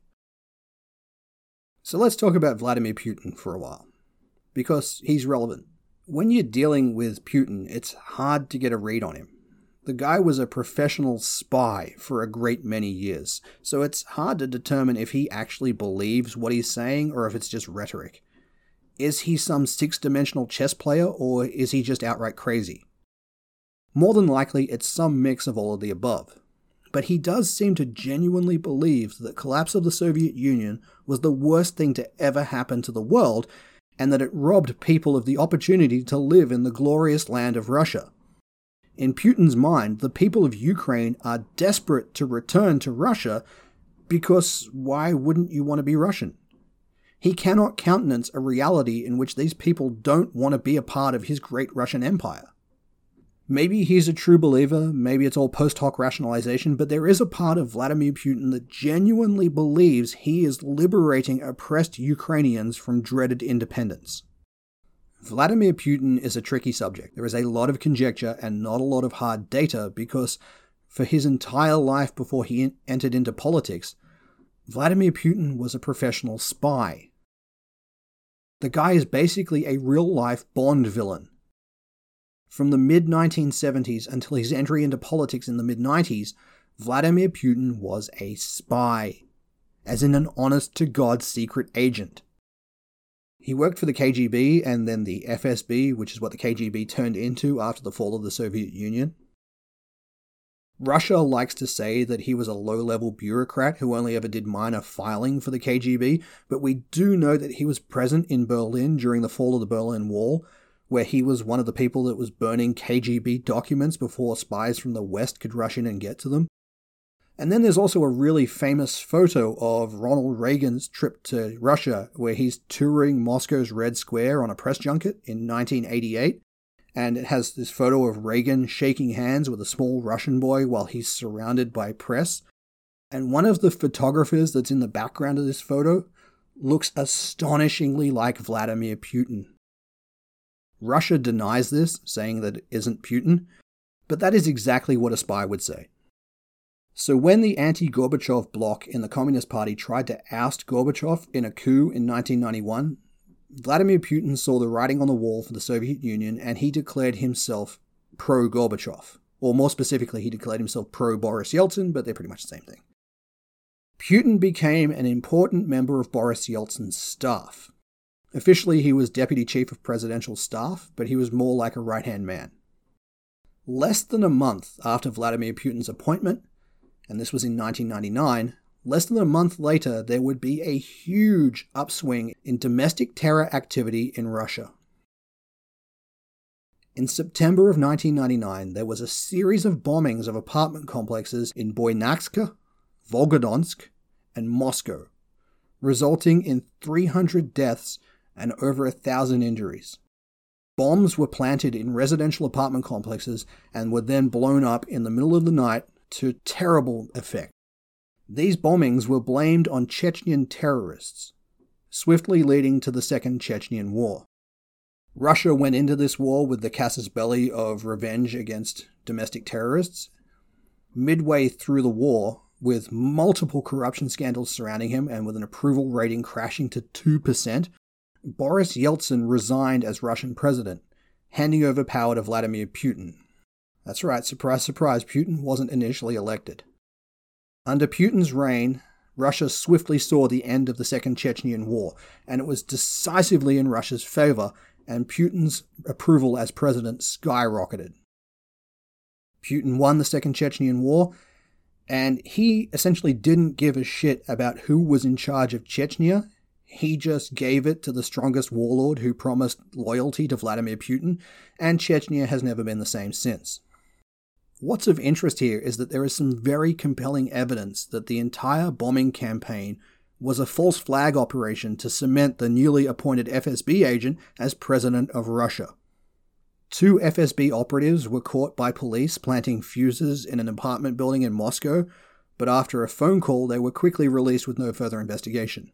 So let's talk about Vladimir Putin for a while, because he's relevant. When you're dealing with Putin, it's hard to get a read on him. The guy was a professional spy for a great many years, so it's hard to determine if he actually believes what he's saying or if it's just rhetoric. Is he some six-dimensional chess player, or is he just outright crazy? More than likely, it's some mix of all of the above. But he does seem to genuinely believe that the collapse of the Soviet Union was the worst thing to ever happen to the world, and that it robbed people of the opportunity to live in the glorious land of Russia. In Putin's mind, the people of Ukraine are desperate to return to Russia because why wouldn't you want to be Russian? He cannot countenance a reality in which these people don't want to be a part of his great Russian empire. Maybe he's a true believer, maybe it's all post hoc rationalization, but there is a part of Vladimir Putin that genuinely believes he is liberating oppressed Ukrainians from dreaded independence. Vladimir Putin is a tricky subject. There is a lot of conjecture and not a lot of hard data because for his entire life before he entered into politics, Vladimir Putin was a professional spy. The guy is basically a real-life Bond villain. From the mid nineteen seventies until his entry into politics in the mid nineties, Vladimir Putin was a spy, as in an honest-to-God secret agent. He worked for the K G B and then the F S B, which is what the K G B turned into after the fall of the Soviet Union. Russia likes to say that he was a low-level bureaucrat who only ever did minor filing for the K G B, but we do know that he was present in Berlin during the fall of the Berlin Wall, where he was one of the people that was burning K G B documents before spies from the West could rush in and get to them. And then there's also a really famous photo of Ronald Reagan's trip to Russia, where he's touring Moscow's Red Square on a press junket in nineteen eighty-eight, and it has this photo of Reagan shaking hands with a small Russian boy while he's surrounded by press. And one of the photographers that's in the background of this photo looks astonishingly like Vladimir Putin. Russia denies this, saying that it isn't Putin, but that is exactly what a spy would say. So when the anti-Gorbachev bloc in the Communist Party tried to oust Gorbachev in a coup in nineteen ninety-one, Vladimir Putin saw the writing on the wall for the Soviet Union and he declared himself pro-Gorbachev. Or more specifically, he declared himself pro-Boris Yeltsin, but they're pretty much the same thing. Putin became an important member of Boris Yeltsin's staff. Officially, he was Deputy Chief of Presidential Staff, but he was more like a right-hand man. Less than a month after Vladimir Putin's appointment, and this was in nineteen ninety-nine, less than a month later there would be a huge upswing in domestic terror activity in Russia. In September of nineteen ninety-nine, there was a series of bombings of apartment complexes in Buynaksk, Volgodonsk, and Moscow, resulting in three hundred deaths and over a thousand injuries. Bombs were planted in residential apartment complexes and were then blown up in the middle of the night to terrible effect. These bombings were blamed on Chechen terrorists, swiftly leading to the Second Chechen War. Russia went into this war with the casus belli of revenge against domestic terrorists. Midway through the war, with multiple corruption scandals surrounding him and with an approval rating crashing to two percent, Boris Yeltsin resigned as Russian president, handing over power to Vladimir Putin. That's right, surprise, surprise, Putin wasn't initially elected. Under Putin's reign, Russia swiftly saw the end of the Second Chechen War, and it was decisively in Russia's favor, and Putin's approval as president skyrocketed. Putin won the Second Chechen War, and he essentially didn't give a shit about who was in charge of Chechnya. He just gave it to the strongest warlord who promised loyalty to Vladimir Putin, and Chechnya has never been the same since. What's of interest here is that there is some very compelling evidence that the entire bombing campaign was a false flag operation to cement the newly appointed F S B agent as president of Russia. Two F S B operatives were caught by police planting fuses in an apartment building in Moscow, but after a phone call they were quickly released with no further investigation.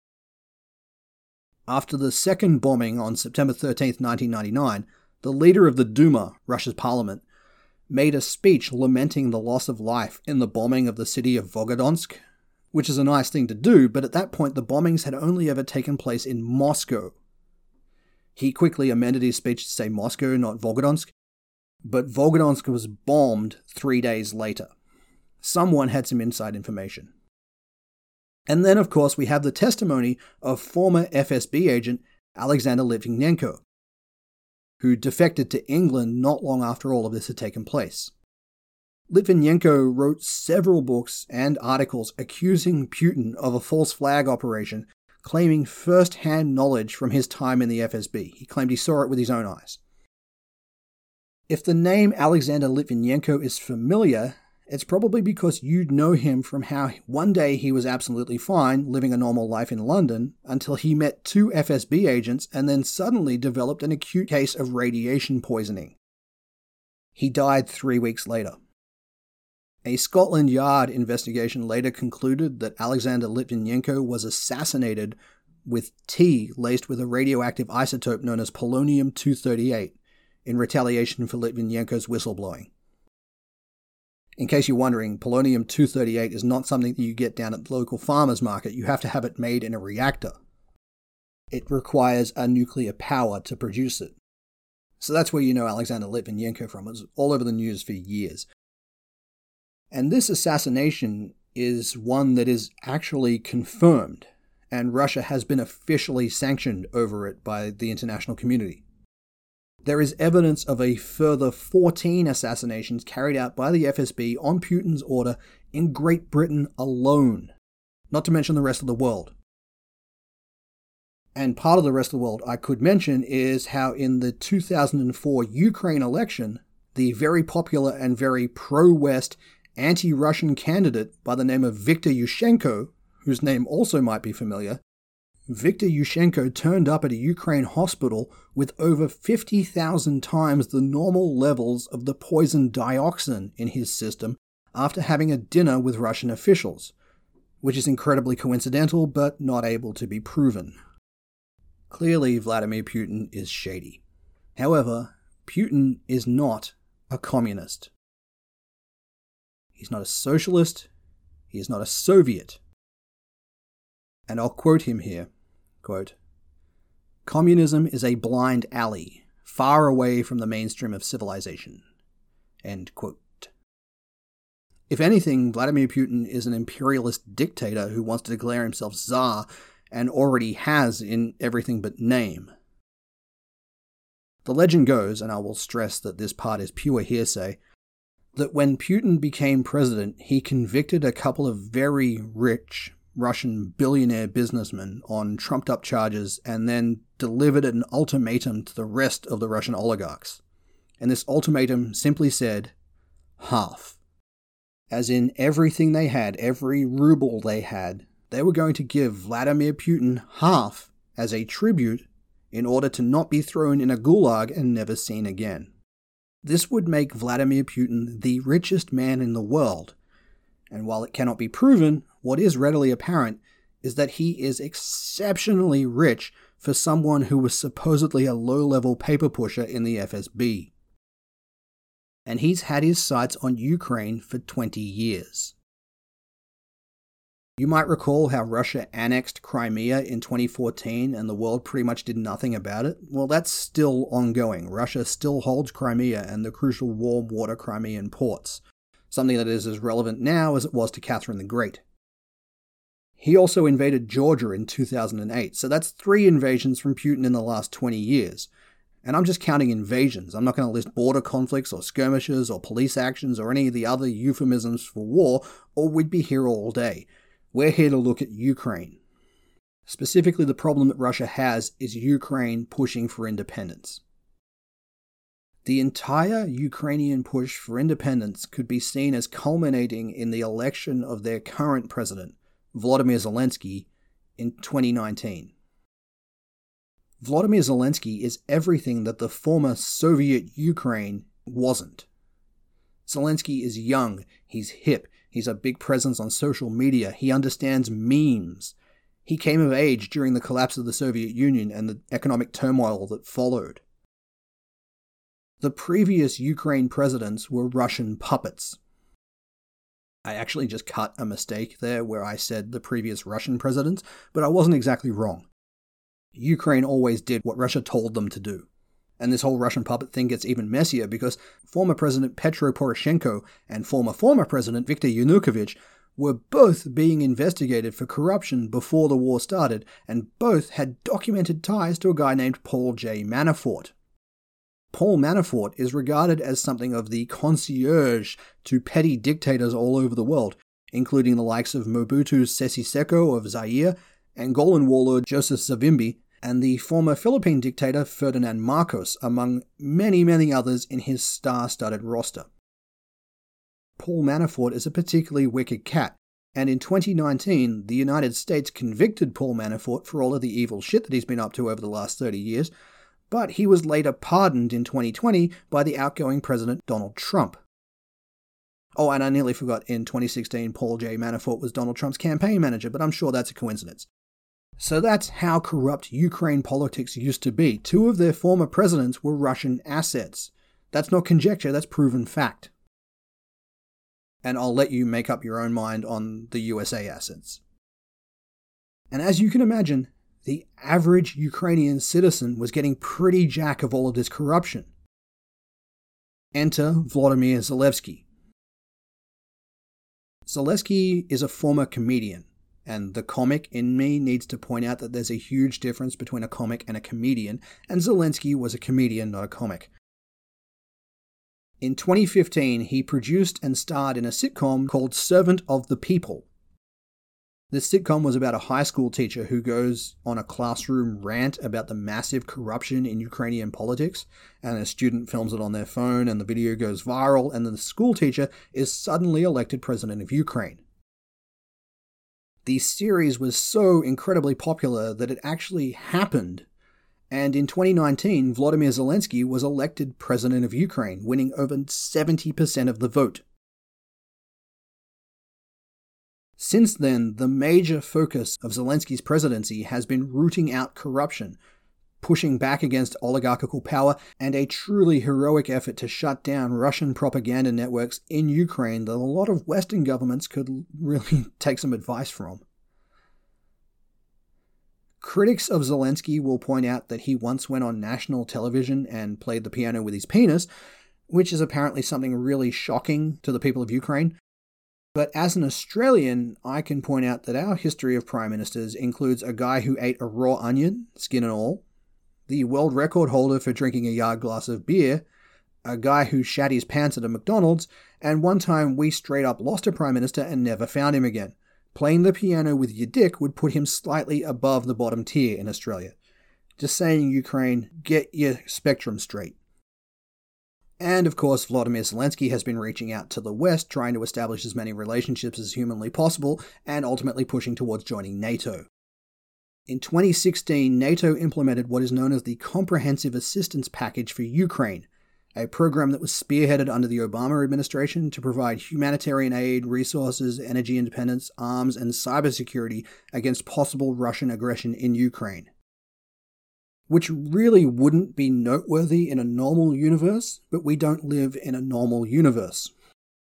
After the second bombing on September thirteenth, nineteen ninety-nine, the leader of the Duma, Russia's parliament, made a speech lamenting the loss of life in the bombing of the city of Volgodonsk, which is a nice thing to do, but at that point the bombings had only ever taken place in Moscow. He quickly amended his speech to say Moscow, not Volgodonsk, but Volgodonsk was bombed three days later. Someone had some inside information. And then, of course, we have the testimony of former F S B agent Alexander Litvinenko, who defected to England not long after all of this had taken place. Litvinenko wrote several books and articles accusing Putin of a false flag operation, claiming first-hand knowledge from his time in the F S B. He claimed he saw it with his own eyes. If the name Alexander Litvinenko is familiar, it's probably because you'd know him from how one day he was absolutely fine, living a normal life in London, until he met two F S B agents and then suddenly developed an acute case of radiation poisoning. He died three weeks later. A Scotland Yard investigation later concluded that Alexander Litvinenko was assassinated with tea laced with a radioactive isotope known as polonium two thirty-eight in retaliation for Litvinenko's whistleblowing. In case you're wondering, polonium two thirty-eight is not something that you get down at the local farmer's market. You have to have it made in a reactor. It requires a nuclear power to produce it. So that's where you know Alexander Litvinenko from. It was all over the news for years. And this assassination is one that is actually confirmed, and Russia has been officially sanctioned over it by the international community. There is evidence of a further fourteen assassinations carried out by the F S B on Putin's order in Great Britain alone, not to mention the rest of the world. And part of the rest of the world I could mention is how in the two thousand four Ukraine election, the very popular and very pro-West anti-Russian candidate by the name of Viktor Yushchenko, whose name also might be familiar, Viktor Yushchenko turned up at a Ukraine hospital with over fifty thousand times the normal levels of the poison dioxin in his system after having a dinner with Russian officials, which is incredibly coincidental but not able to be proven. Clearly, Vladimir Putin is shady. However, Putin is not a communist. He's not a socialist. He is not a Soviet. And I'll quote him here. Quote, "Communism is a blind alley, far away from the mainstream of civilization." End quote. If anything, Vladimir Putin is an imperialist dictator who wants to declare himself Tsar and already has in everything but name. The legend goes, and I will stress that this part is pure hearsay, that when Putin became president, he convicted a couple of very rich Russian billionaire businessmen on trumped-up charges and then delivered an ultimatum to the rest of the Russian oligarchs. And this ultimatum simply said, half. As in everything they had, every ruble they had, they were going to give Vladimir Putin half as a tribute in order to not be thrown in a gulag and never seen again. This would make Vladimir Putin the richest man in the world, and while it cannot be proven, what is readily apparent is that he is exceptionally rich for someone who was supposedly a low-level paper pusher in the F S B. And he's had his sights on Ukraine for twenty years. You might recall how Russia annexed Crimea in twenty fourteen and the world pretty much did nothing about it. Well, that's still ongoing. Russia still holds Crimea and the crucial warm water Crimean ports, something that is as relevant now as it was to Catherine the Great. He also invaded Georgia in two thousand eight, so that's three invasions from Putin in the last twenty years. And I'm just counting invasions. I'm not going to list border conflicts or skirmishes or police actions or any of the other euphemisms for war, or we'd be here all day. We're here to look at Ukraine. Specifically, the problem that Russia has is Ukraine pushing for independence. The entire Ukrainian push for independence could be seen as culminating in the election of their current president, Volodymyr Zelensky, in twenty nineteen. Volodymyr Zelensky is everything that the former Soviet Ukraine wasn't. Zelensky is young, he's hip, he's a big presence on social media, he understands memes. He came of age during the collapse of the Soviet Union and the economic turmoil that followed. The previous Ukraine presidents were Russian puppets. I actually just cut a mistake there where I said the previous Russian presidents, but I wasn't exactly wrong. Ukraine always did what Russia told them to do. And this whole Russian puppet thing gets even messier because former President Petro Poroshenko and former former President Viktor Yanukovych were both being investigated for corruption before the war started, and both had documented ties to a guy named Paul J. Manafort. Paul Manafort is regarded as something of the concierge to petty dictators all over the world, including the likes of Mobutu Sese Seko of Zaire, Angolan warlord Joseph Savimbi, and the former Philippine dictator Ferdinand Marcos, among many, many others in his star-studded roster. Paul Manafort is a particularly wicked cat, and in twenty nineteen, the United States convicted Paul Manafort for all of the evil shit that he's been up to over the last thirty years, but he was later pardoned in twenty twenty by the outgoing President Donald Trump. Oh, and I nearly forgot, in twenty sixteen, Paul J. Manafort was Donald Trump's campaign manager, but I'm sure that's a coincidence. So that's how corrupt Ukraine politics used to be. Two of their former presidents were Russian assets. That's not conjecture, that's proven fact. And I'll let you make up your own mind on the U S A assets. And as you can imagine, the average Ukrainian citizen was getting pretty jack of all of this corruption. Enter Vladimir Zelensky. Zelensky is a former comedian, and the comic in me needs to point out that there's a huge difference between a comic and a comedian, and Zelensky was a comedian, not a comic. In twenty fifteen, he produced and starred in a sitcom called Servant of the People. This sitcom was about a high school teacher who goes on a classroom rant about the massive corruption in Ukrainian politics, and a student films it on their phone, and the video goes viral, and the school teacher is suddenly elected president of Ukraine. The series was so incredibly popular that it actually happened. And in twenty nineteen, Volodymyr Zelensky was elected president of Ukraine, winning over seventy percent of the vote. Since then, the major focus of Zelensky's presidency has been rooting out corruption, pushing back against oligarchical power, and a truly heroic effort to shut down Russian propaganda networks in Ukraine that a lot of Western governments could really take some advice from. Critics of Zelensky will point out that he once went on national television and played the piano with his penis, which is apparently something really shocking to the people of Ukraine. But as an Australian, I can point out that our history of prime ministers includes a guy who ate a raw onion, skin and all, the world record holder for drinking a yard glass of beer, a guy who shat his pants at a McDonald's, and one time we straight up lost a prime minister and never found him again. Playing the piano with your dick would put him slightly above the bottom tier in Australia. Just saying, Ukraine, get your spectrum straight. And of course, Volodymyr Zelensky has been reaching out to the West, trying to establish as many relationships as humanly possible, and ultimately pushing towards joining NATO. In twenty sixteen, NATO implemented what is known as the Comprehensive Assistance Package for Ukraine, a program that was spearheaded under the Obama administration to provide humanitarian aid, resources, energy independence, arms, and cybersecurity against possible Russian aggression in Ukraine. Which really wouldn't be noteworthy in a normal universe, but we don't live in a normal universe.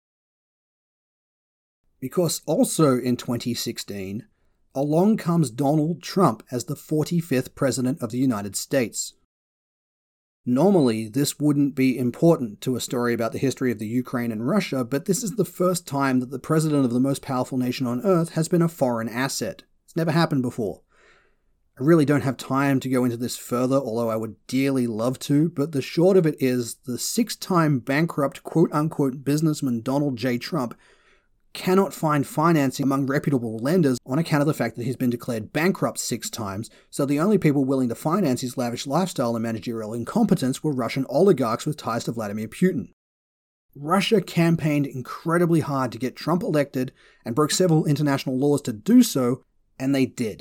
Because also in twenty sixteen, along comes Donald Trump as the forty-fifth President of the United States. Normally, this wouldn't be important to a story about the history of the Ukraine and Russia, but this is the first time that the president of the most powerful nation on earth has been a foreign asset. It's never happened before. I really don't have time to go into this further, although I would dearly love to, but the short of it is the six-time bankrupt quote-unquote businessman Donald J. Trump cannot find financing among reputable lenders on account of the fact that he's been declared bankrupt six times, so the only people willing to finance his lavish lifestyle and managerial incompetence were Russian oligarchs with ties to Vladimir Putin. Russia campaigned incredibly hard to get Trump elected and broke several international laws to do so, and they did.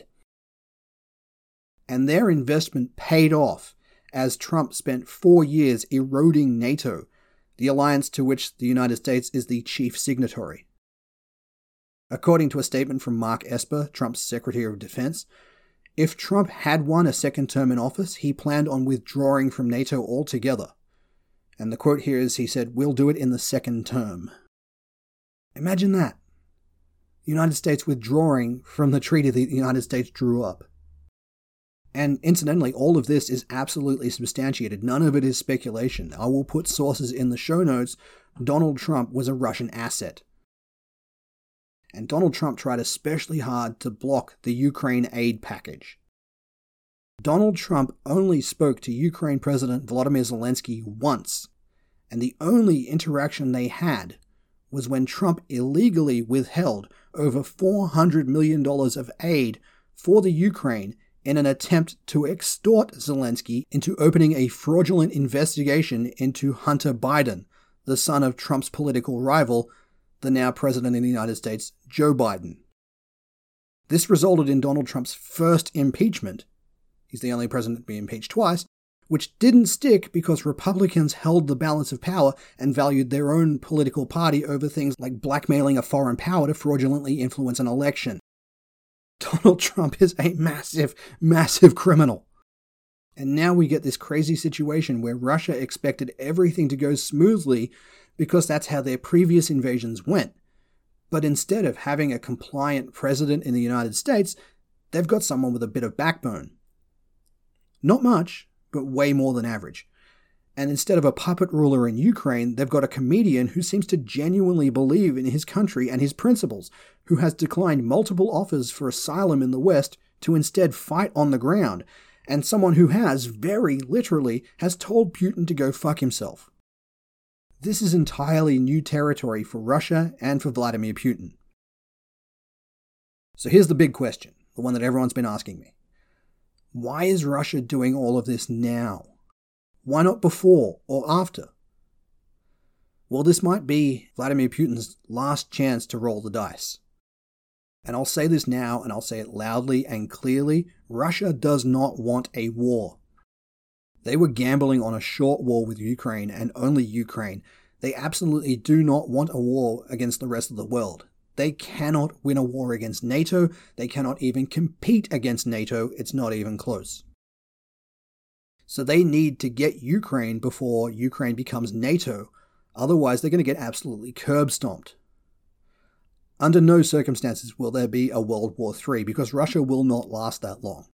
And their investment paid off, as Trump spent four years eroding NATO, the alliance to which the United States is the chief signatory. According to a statement from Mark Esper, Trump's Secretary of Defense, if Trump had won a second term in office, he planned on withdrawing from NATO altogether. And the quote here is, he said, "We'll do it in the second term." Imagine that. The United States withdrawing from the treaty that the United States drew up. And incidentally, all of this is absolutely substantiated. None of it is speculation. I will put sources in the show notes. Donald Trump was a Russian asset. And Donald Trump tried especially hard to block the Ukraine aid package. Donald Trump only spoke to Ukraine President Volodymyr Zelensky once, and the only interaction they had was when Trump illegally withheld over four hundred million dollars of aid for the Ukraine in an attempt to extort Zelensky into opening a fraudulent investigation into Hunter Biden, the son of Trump's political rival, the now President of the United States, Joe Biden. This resulted in Donald Trump's first impeachment. He's the only president to be impeached twice, which didn't stick because Republicans held the balance of power and valued their own political party over things like blackmailing a foreign power to fraudulently influence an election. Donald Trump is a massive, massive criminal. And now we get this crazy situation where Russia expected everything to go smoothly because that's how their previous invasions went. But instead of having a compliant president in the United States, they've got someone with a bit of backbone. Not much, but way more than average. And instead of a puppet ruler in Ukraine, they've got a comedian who seems to genuinely believe in his country and his principles, who has declined multiple offers for asylum in the West to instead fight on the ground, and someone who has, very literally, has told Putin to go fuck himself. This is entirely new territory for Russia and for Vladimir Putin. So here's the big question, the one that everyone's been asking me. Why is Russia doing all of this now? Why not before or after? Well, this might be Vladimir Putin's last chance to roll the dice. And I'll say this now, and I'll say it loudly and clearly, Russia does not want a war. They were gambling on a short war with Ukraine and only Ukraine. They absolutely do not want a war against the rest of the world. They cannot win a war against NATO. They cannot even compete against NATO. It's not even close. So they need to get Ukraine before Ukraine becomes NATO. Otherwise, they're going to get absolutely curb-stomped. Under no circumstances will there be a World War Three, because Russia will not last that long.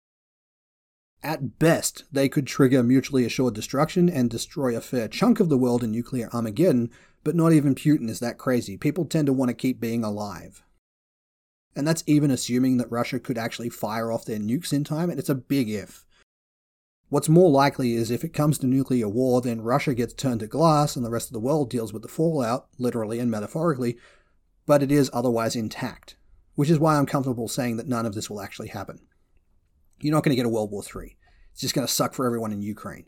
At best, they could trigger mutually assured destruction and destroy a fair chunk of the world in nuclear Armageddon, but not even Putin is that crazy. People tend to want to keep being alive. And that's even assuming that Russia could actually fire off their nukes in time, and it's a big if. What's more likely is if it comes to nuclear war, then Russia gets turned to glass and the rest of the world deals with the fallout, literally and metaphorically, but it is otherwise intact, which is why I'm comfortable saying that none of this will actually happen. You're not going to get a World War Three. It's just going to suck for everyone in Ukraine.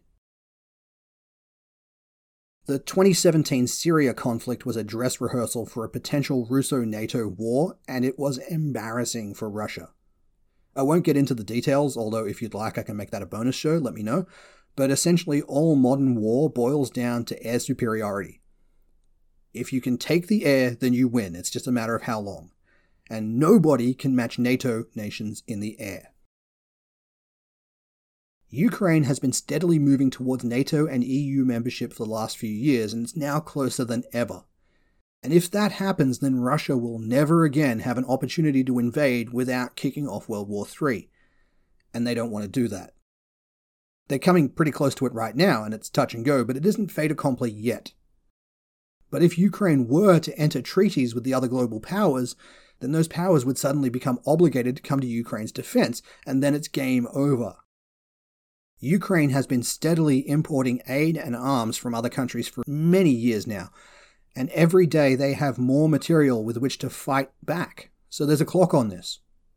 The twenty seventeen Syria conflict was a dress rehearsal for a potential Russo-NATO war, and it was embarrassing for Russia. I won't get into the details, although if you'd like I can make that a bonus show, let me know. But essentially all modern war boils down to air superiority. If you can take the air, then you win. It's just a matter of how long. And nobody can match NATO nations in the air. Ukraine has been steadily moving towards NATO and E U membership for the last few years, and it's now closer than ever. And if that happens, then Russia will never again have an opportunity to invade without kicking off World War Three. And they don't want to do that. They're coming pretty close to it right now, and it's touch and go, but it isn't fait accompli yet. But if Ukraine were to enter treaties with the other global powers, then those powers would suddenly become obligated to come to Ukraine's defense, and then it's game over. Ukraine has been steadily importing aid and arms from other countries for many years now, and every day they have more material with which to fight back, so there's a clock on this.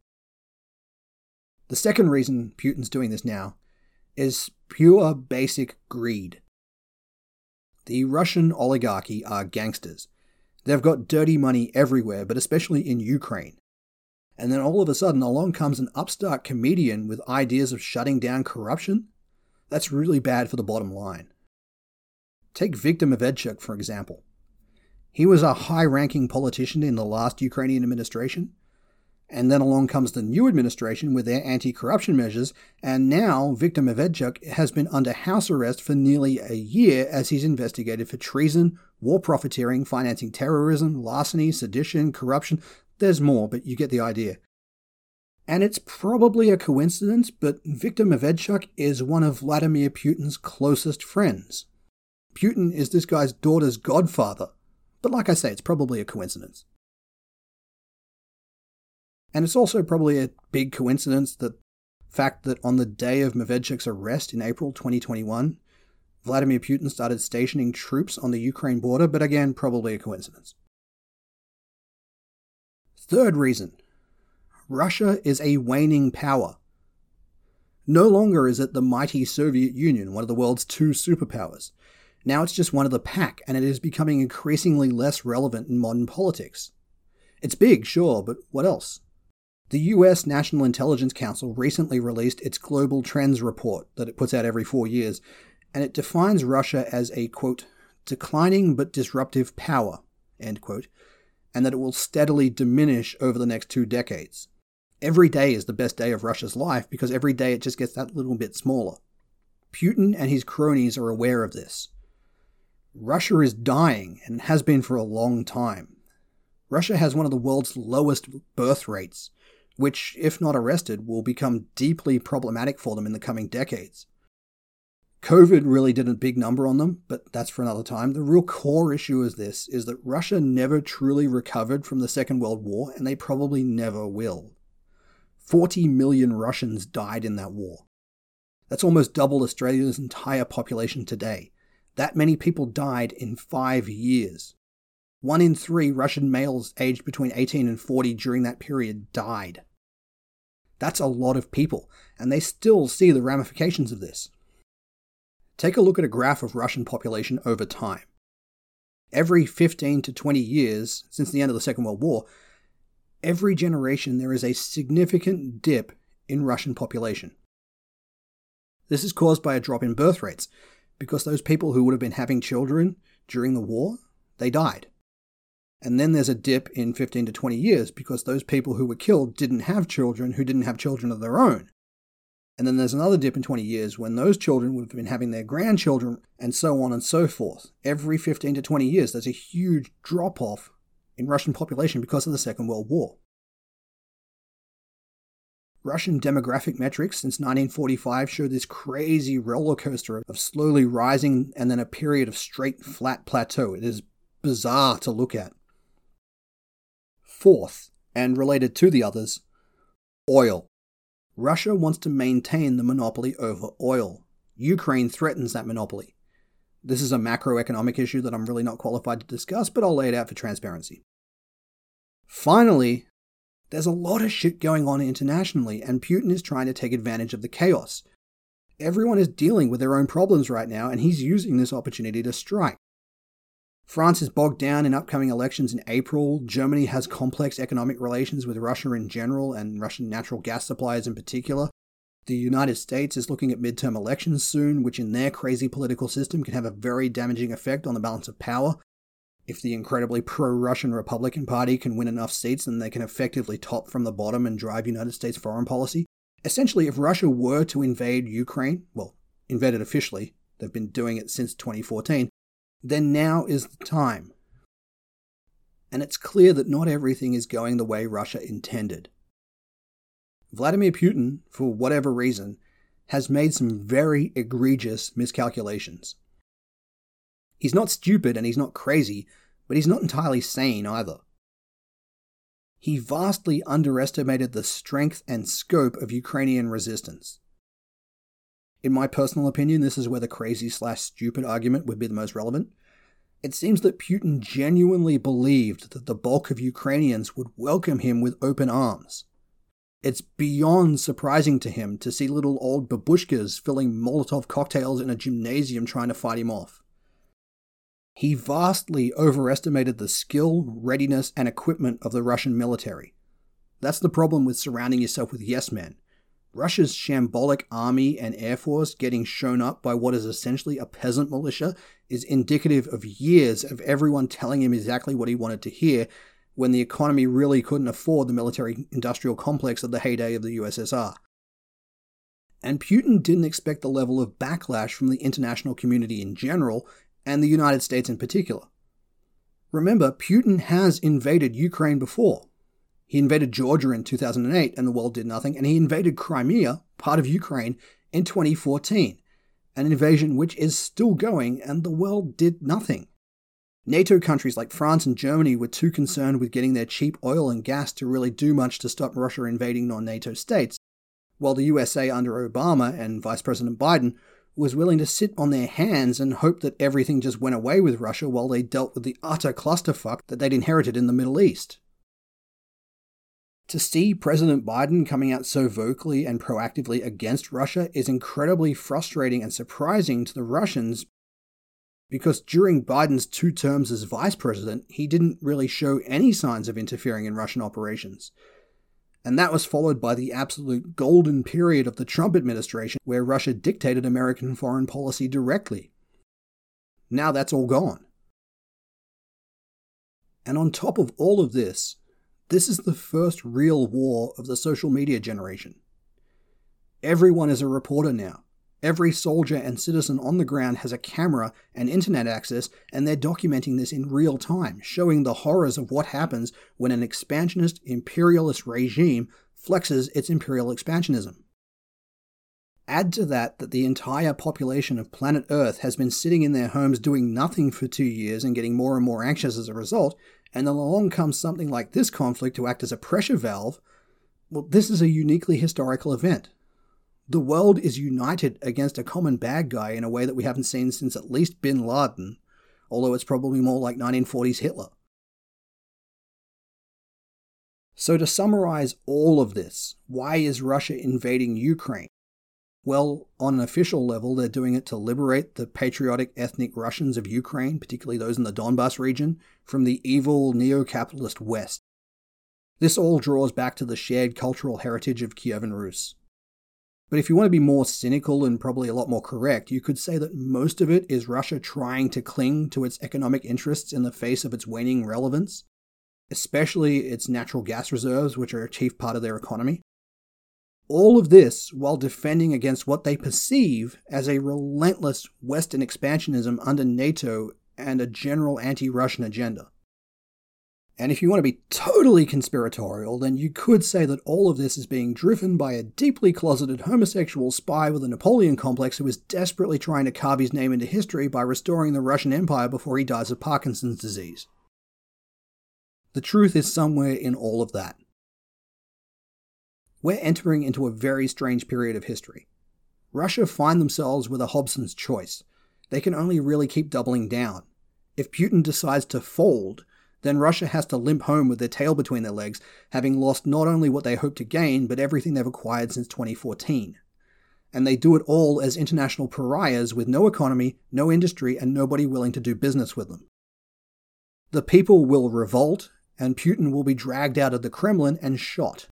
The second reason Putin's doing this now is pure basic greed. The Russian oligarchy are gangsters. They've got dirty money everywhere, but especially in Ukraine. And then all of a sudden along comes an upstart comedian with ideas of shutting down corruption. That's really bad for the bottom line. Take Viktor Medvedchuk, for example. He was a high-ranking politician in the last Ukrainian administration, and then along comes the new administration with their anti-corruption measures, and now Viktor Medvedchuk has been under house arrest for nearly a year as he's investigated for treason, war profiteering, financing terrorism, larceny, sedition, corruption. There's more, but you get the idea. And it's probably a coincidence, but Viktor Medvedchuk is one of Vladimir Putin's closest friends. Putin is this guy's daughter's godfather, but like I say, it's probably a coincidence. And it's also probably a big coincidence that fact that on the day of Medvedchuk's arrest in April twenty twenty-one, Vladimir Putin started stationing troops on the Ukraine border, but again, probably a coincidence. Third reason. Russia is a waning power. No longer is it the mighty Soviet Union, one of the world's two superpowers. Now it's just one of the pack, and it is becoming increasingly less relevant in modern politics. It's big, sure, but what else? The U S National Intelligence Council recently released its Global Trends report that it puts out every four years, and it defines Russia as a, quote, declining but disruptive power, end quote, and that it will steadily diminish over the next two decades. Every day is the best day of Russia's life because every day it just gets that little bit smaller. Putin and his cronies are aware of this. Russia is dying and has been for a long time. Russia has one of the world's lowest birth rates, which, if not arrested, will become deeply problematic for them in the coming decades. COVID really did a big number on them, but that's for another time. The real core issue is this, is that Russia never truly recovered from the Second World War, and they probably never will. forty million Russians died in that war. That's almost double Australia's entire population today. That many people died in five years. One in three Russian males aged between eighteen and forty during that period died. That's a lot of people, and they still see the ramifications of this. Take a look at a graph of Russian population over time. Every fifteen to twenty years, since the end of the Second World War, every generation there is a significant dip in Russian population. This is caused by a drop in birth rates, because those people who would have been having children during the war, they died. And then there's a dip in fifteen to twenty years, because those people who were killed didn't have children who didn't have children of their own. And then there's another dip in twenty years when those children would have been having their grandchildren, and so on and so forth. Every fifteen to twenty years, there's a huge drop-off in Russian population because of the Second World War. Russian demographic metrics since nineteen forty-five show this crazy roller coaster of slowly rising and then a period of straight flat plateau. It is bizarre to look at. Fourth, and related to the others, oil. Russia wants to maintain the monopoly over oil. Ukraine threatens that monopoly. This is a macroeconomic issue that I'm really not qualified to discuss, but I'll lay it out for transparency. Finally, there's a lot of shit going on internationally, and Putin is trying to take advantage of the chaos. Everyone is dealing with their own problems right now, and he's using this opportunity to strike. France is bogged down in upcoming elections in April. Germany has complex economic relations with Russia in general, and Russian natural gas suppliers in particular. The United States is looking at midterm elections soon, which in their crazy political system can have a very damaging effect on the balance of power. If the incredibly pro-Russian Republican Party can win enough seats, then they can effectively top from the bottom and drive United States foreign policy. Essentially, if Russia were to invade Ukraine, well, invade it officially, they've been doing it since twenty fourteen, then now is the time. And it's clear that not everything is going the way Russia intended. Vladimir Putin, for whatever reason, has made some very egregious miscalculations. He's not stupid and he's not crazy, but he's not entirely sane either. He vastly underestimated the strength and scope of Ukrainian resistance. In my personal opinion, this is where the crazy slash stupid argument would be the most relevant. It seems that Putin genuinely believed that the bulk of Ukrainians would welcome him with open arms. It's beyond surprising to him to see little old babushkas filling Molotov cocktails in a gymnasium trying to fight him off. He vastly overestimated the skill, readiness, and equipment of the Russian military. That's the problem with surrounding yourself with yes-men. Russia's shambolic army and air force getting shown up by what is essentially a peasant militia is indicative of years of everyone telling him exactly what he wanted to hear when the economy really couldn't afford the military-industrial complex of the heyday of the U S S R. And Putin didn't expect the level of backlash from the international community in general, and the United States in particular. Remember, Putin has invaded Ukraine before. He invaded Georgia in two thousand eight and the world did nothing, and he invaded Crimea, part of Ukraine, in twenty fourteen, an invasion which is still going and the world did nothing. NATO countries like France and Germany were too concerned with getting their cheap oil and gas to really do much to stop Russia invading non-NATO states, while the U S A under Obama and Vice President Biden was willing to sit on their hands and hope that everything just went away with Russia while they dealt with the utter clusterfuck that they'd inherited in the Middle East. To see President Biden coming out so vocally and proactively against Russia is incredibly frustrating and surprising to the Russians, because during Biden's two terms as vice president, he didn't really show any signs of interfering in Russian operations. And that was followed by the absolute golden period of the Trump administration, where Russia dictated American foreign policy directly. Now that's all gone. And on top of all of this, this is the first real war of the social media generation. Everyone is a reporter now. Every soldier and citizen on the ground has a camera and internet access, and they're documenting this in real time, showing the horrors of what happens when an expansionist, imperialist regime flexes its imperial expansionism. Add to that that the entire population of planet Earth has been sitting in their homes doing nothing for two years and getting more and more anxious as a result, and then along comes something like this conflict to act as a pressure valve. Well, this is a uniquely historical event. The world is united against a common bad guy in a way that we haven't seen since at least Bin Laden, although it's probably more like nineteen forties Hitler. So to summarize all of this, why is Russia invading Ukraine? Well, on an official level, they're doing it to liberate the patriotic ethnic Russians of Ukraine, particularly those in the Donbas region, from the evil neo-capitalist West. This all draws back to the shared cultural heritage of Kievan Rus. But if you want to be more cynical and probably a lot more correct, you could say that most of it is Russia trying to cling to its economic interests in the face of its waning relevance, especially its natural gas reserves, which are a chief part of their economy. All of this while defending against what they perceive as a relentless Western expansionism under NATO and a general anti-Russian agenda. And if you want to be totally conspiratorial, then you could say that all of this is being driven by a deeply closeted homosexual spy with a Napoleon complex who is desperately trying to carve his name into history by restoring the Russian Empire before he dies of Parkinson's disease. The truth is somewhere in all of that. We're entering into a very strange period of history. Russia find themselves with a Hobson's choice. They can only really keep doubling down. If Putin decides to fold, then Russia has to limp home with their tail between their legs, having lost not only what they hope to gain, but everything they've acquired since twenty fourteen. And they do it all as international pariahs with no economy, no industry, and nobody willing to do business with them. The people will revolt, and Putin will be dragged out of the Kremlin and shot.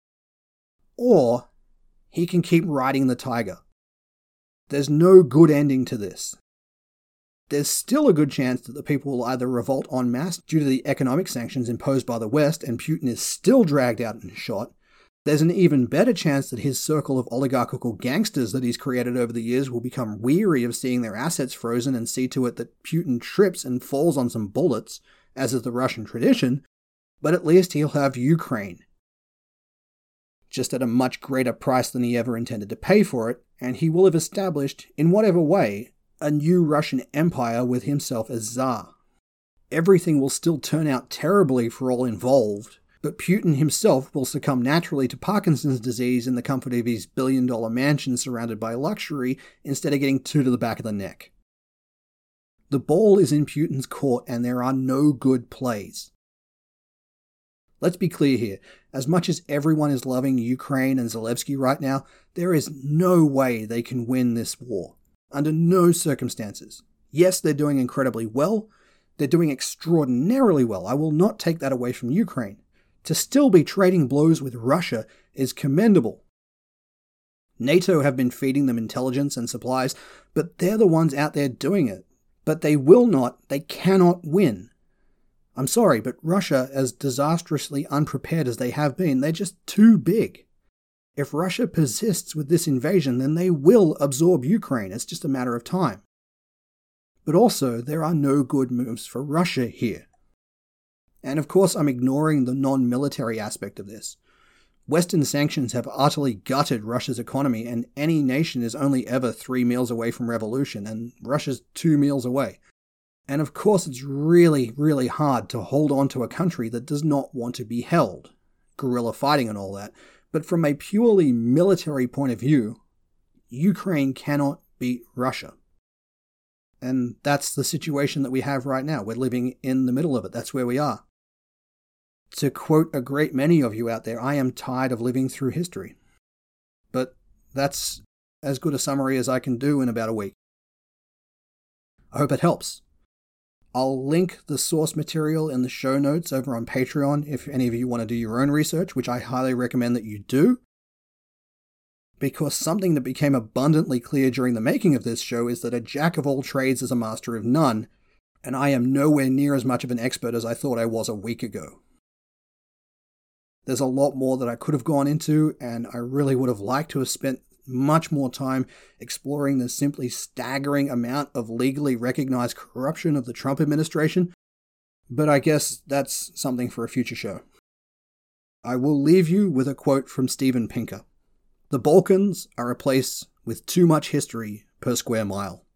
Or he can keep riding the tiger. There's no good ending to this. There's still a good chance that the people will either revolt en masse due to the economic sanctions imposed by the West and Putin is still dragged out and shot. There's an even better chance that his circle of oligarchical gangsters that he's created over the years will become weary of seeing their assets frozen and see to it that Putin trips and falls on some bullets, as is the Russian tradition, but at least he'll have Ukraine. Just at a much greater price than he ever intended to pay for it, and he will have established, in whatever way, a new Russian empire with himself as Tsar. Everything will still turn out terribly for all involved, but Putin himself will succumb naturally to Parkinson's disease in the comfort of his billion-dollar mansion surrounded by luxury instead of getting two to the back of the neck. The ball is in Putin's court and there are no good plays. Let's be clear here. As much as everyone is loving Ukraine and Zelensky right now, there is no way they can win this war. Under no circumstances. Yes, they're doing incredibly well. They're doing extraordinarily well. I will not take that away from Ukraine. To still be trading blows with Russia is commendable. NATO have been feeding them intelligence and supplies, but they're the ones out there doing it. But they will not, they cannot win. I'm sorry, but Russia, as disastrously unprepared as they have been, they're just too big. If Russia persists with this invasion, then they will absorb Ukraine. It's just a matter of time. But also, there are no good moves for Russia here. And of course, I'm ignoring the non-military aspect of this. Western sanctions have utterly gutted Russia's economy, and any nation is only ever three meals away from revolution, and Russia's two meals away. And of course, it's really, really hard to hold on to a country that does not want to be held. Guerrilla fighting and all that. But from a purely military point of view, Ukraine cannot beat Russia. And that's the situation that we have right now. We're living in the middle of it. That's where we are. To quote a great many of you out there, I am tired of living through history. But that's as good a summary as I can do in about a week. I hope it helps. I'll link the source material in the show notes over on Patreon if any of you want to do your own research, which I highly recommend that you do. Because something that became abundantly clear during the making of this show is that a jack of all trades is a master of none, and I am nowhere near as much of an expert as I thought I was a week ago. There's a lot more that I could have gone into, and I really would have liked to have spent much more time exploring the simply staggering amount of legally recognized corruption of the Trump administration, but I guess that's something for a future show. I will leave you with a quote from Steven Pinker. The Balkans are a place with too much history per square mile.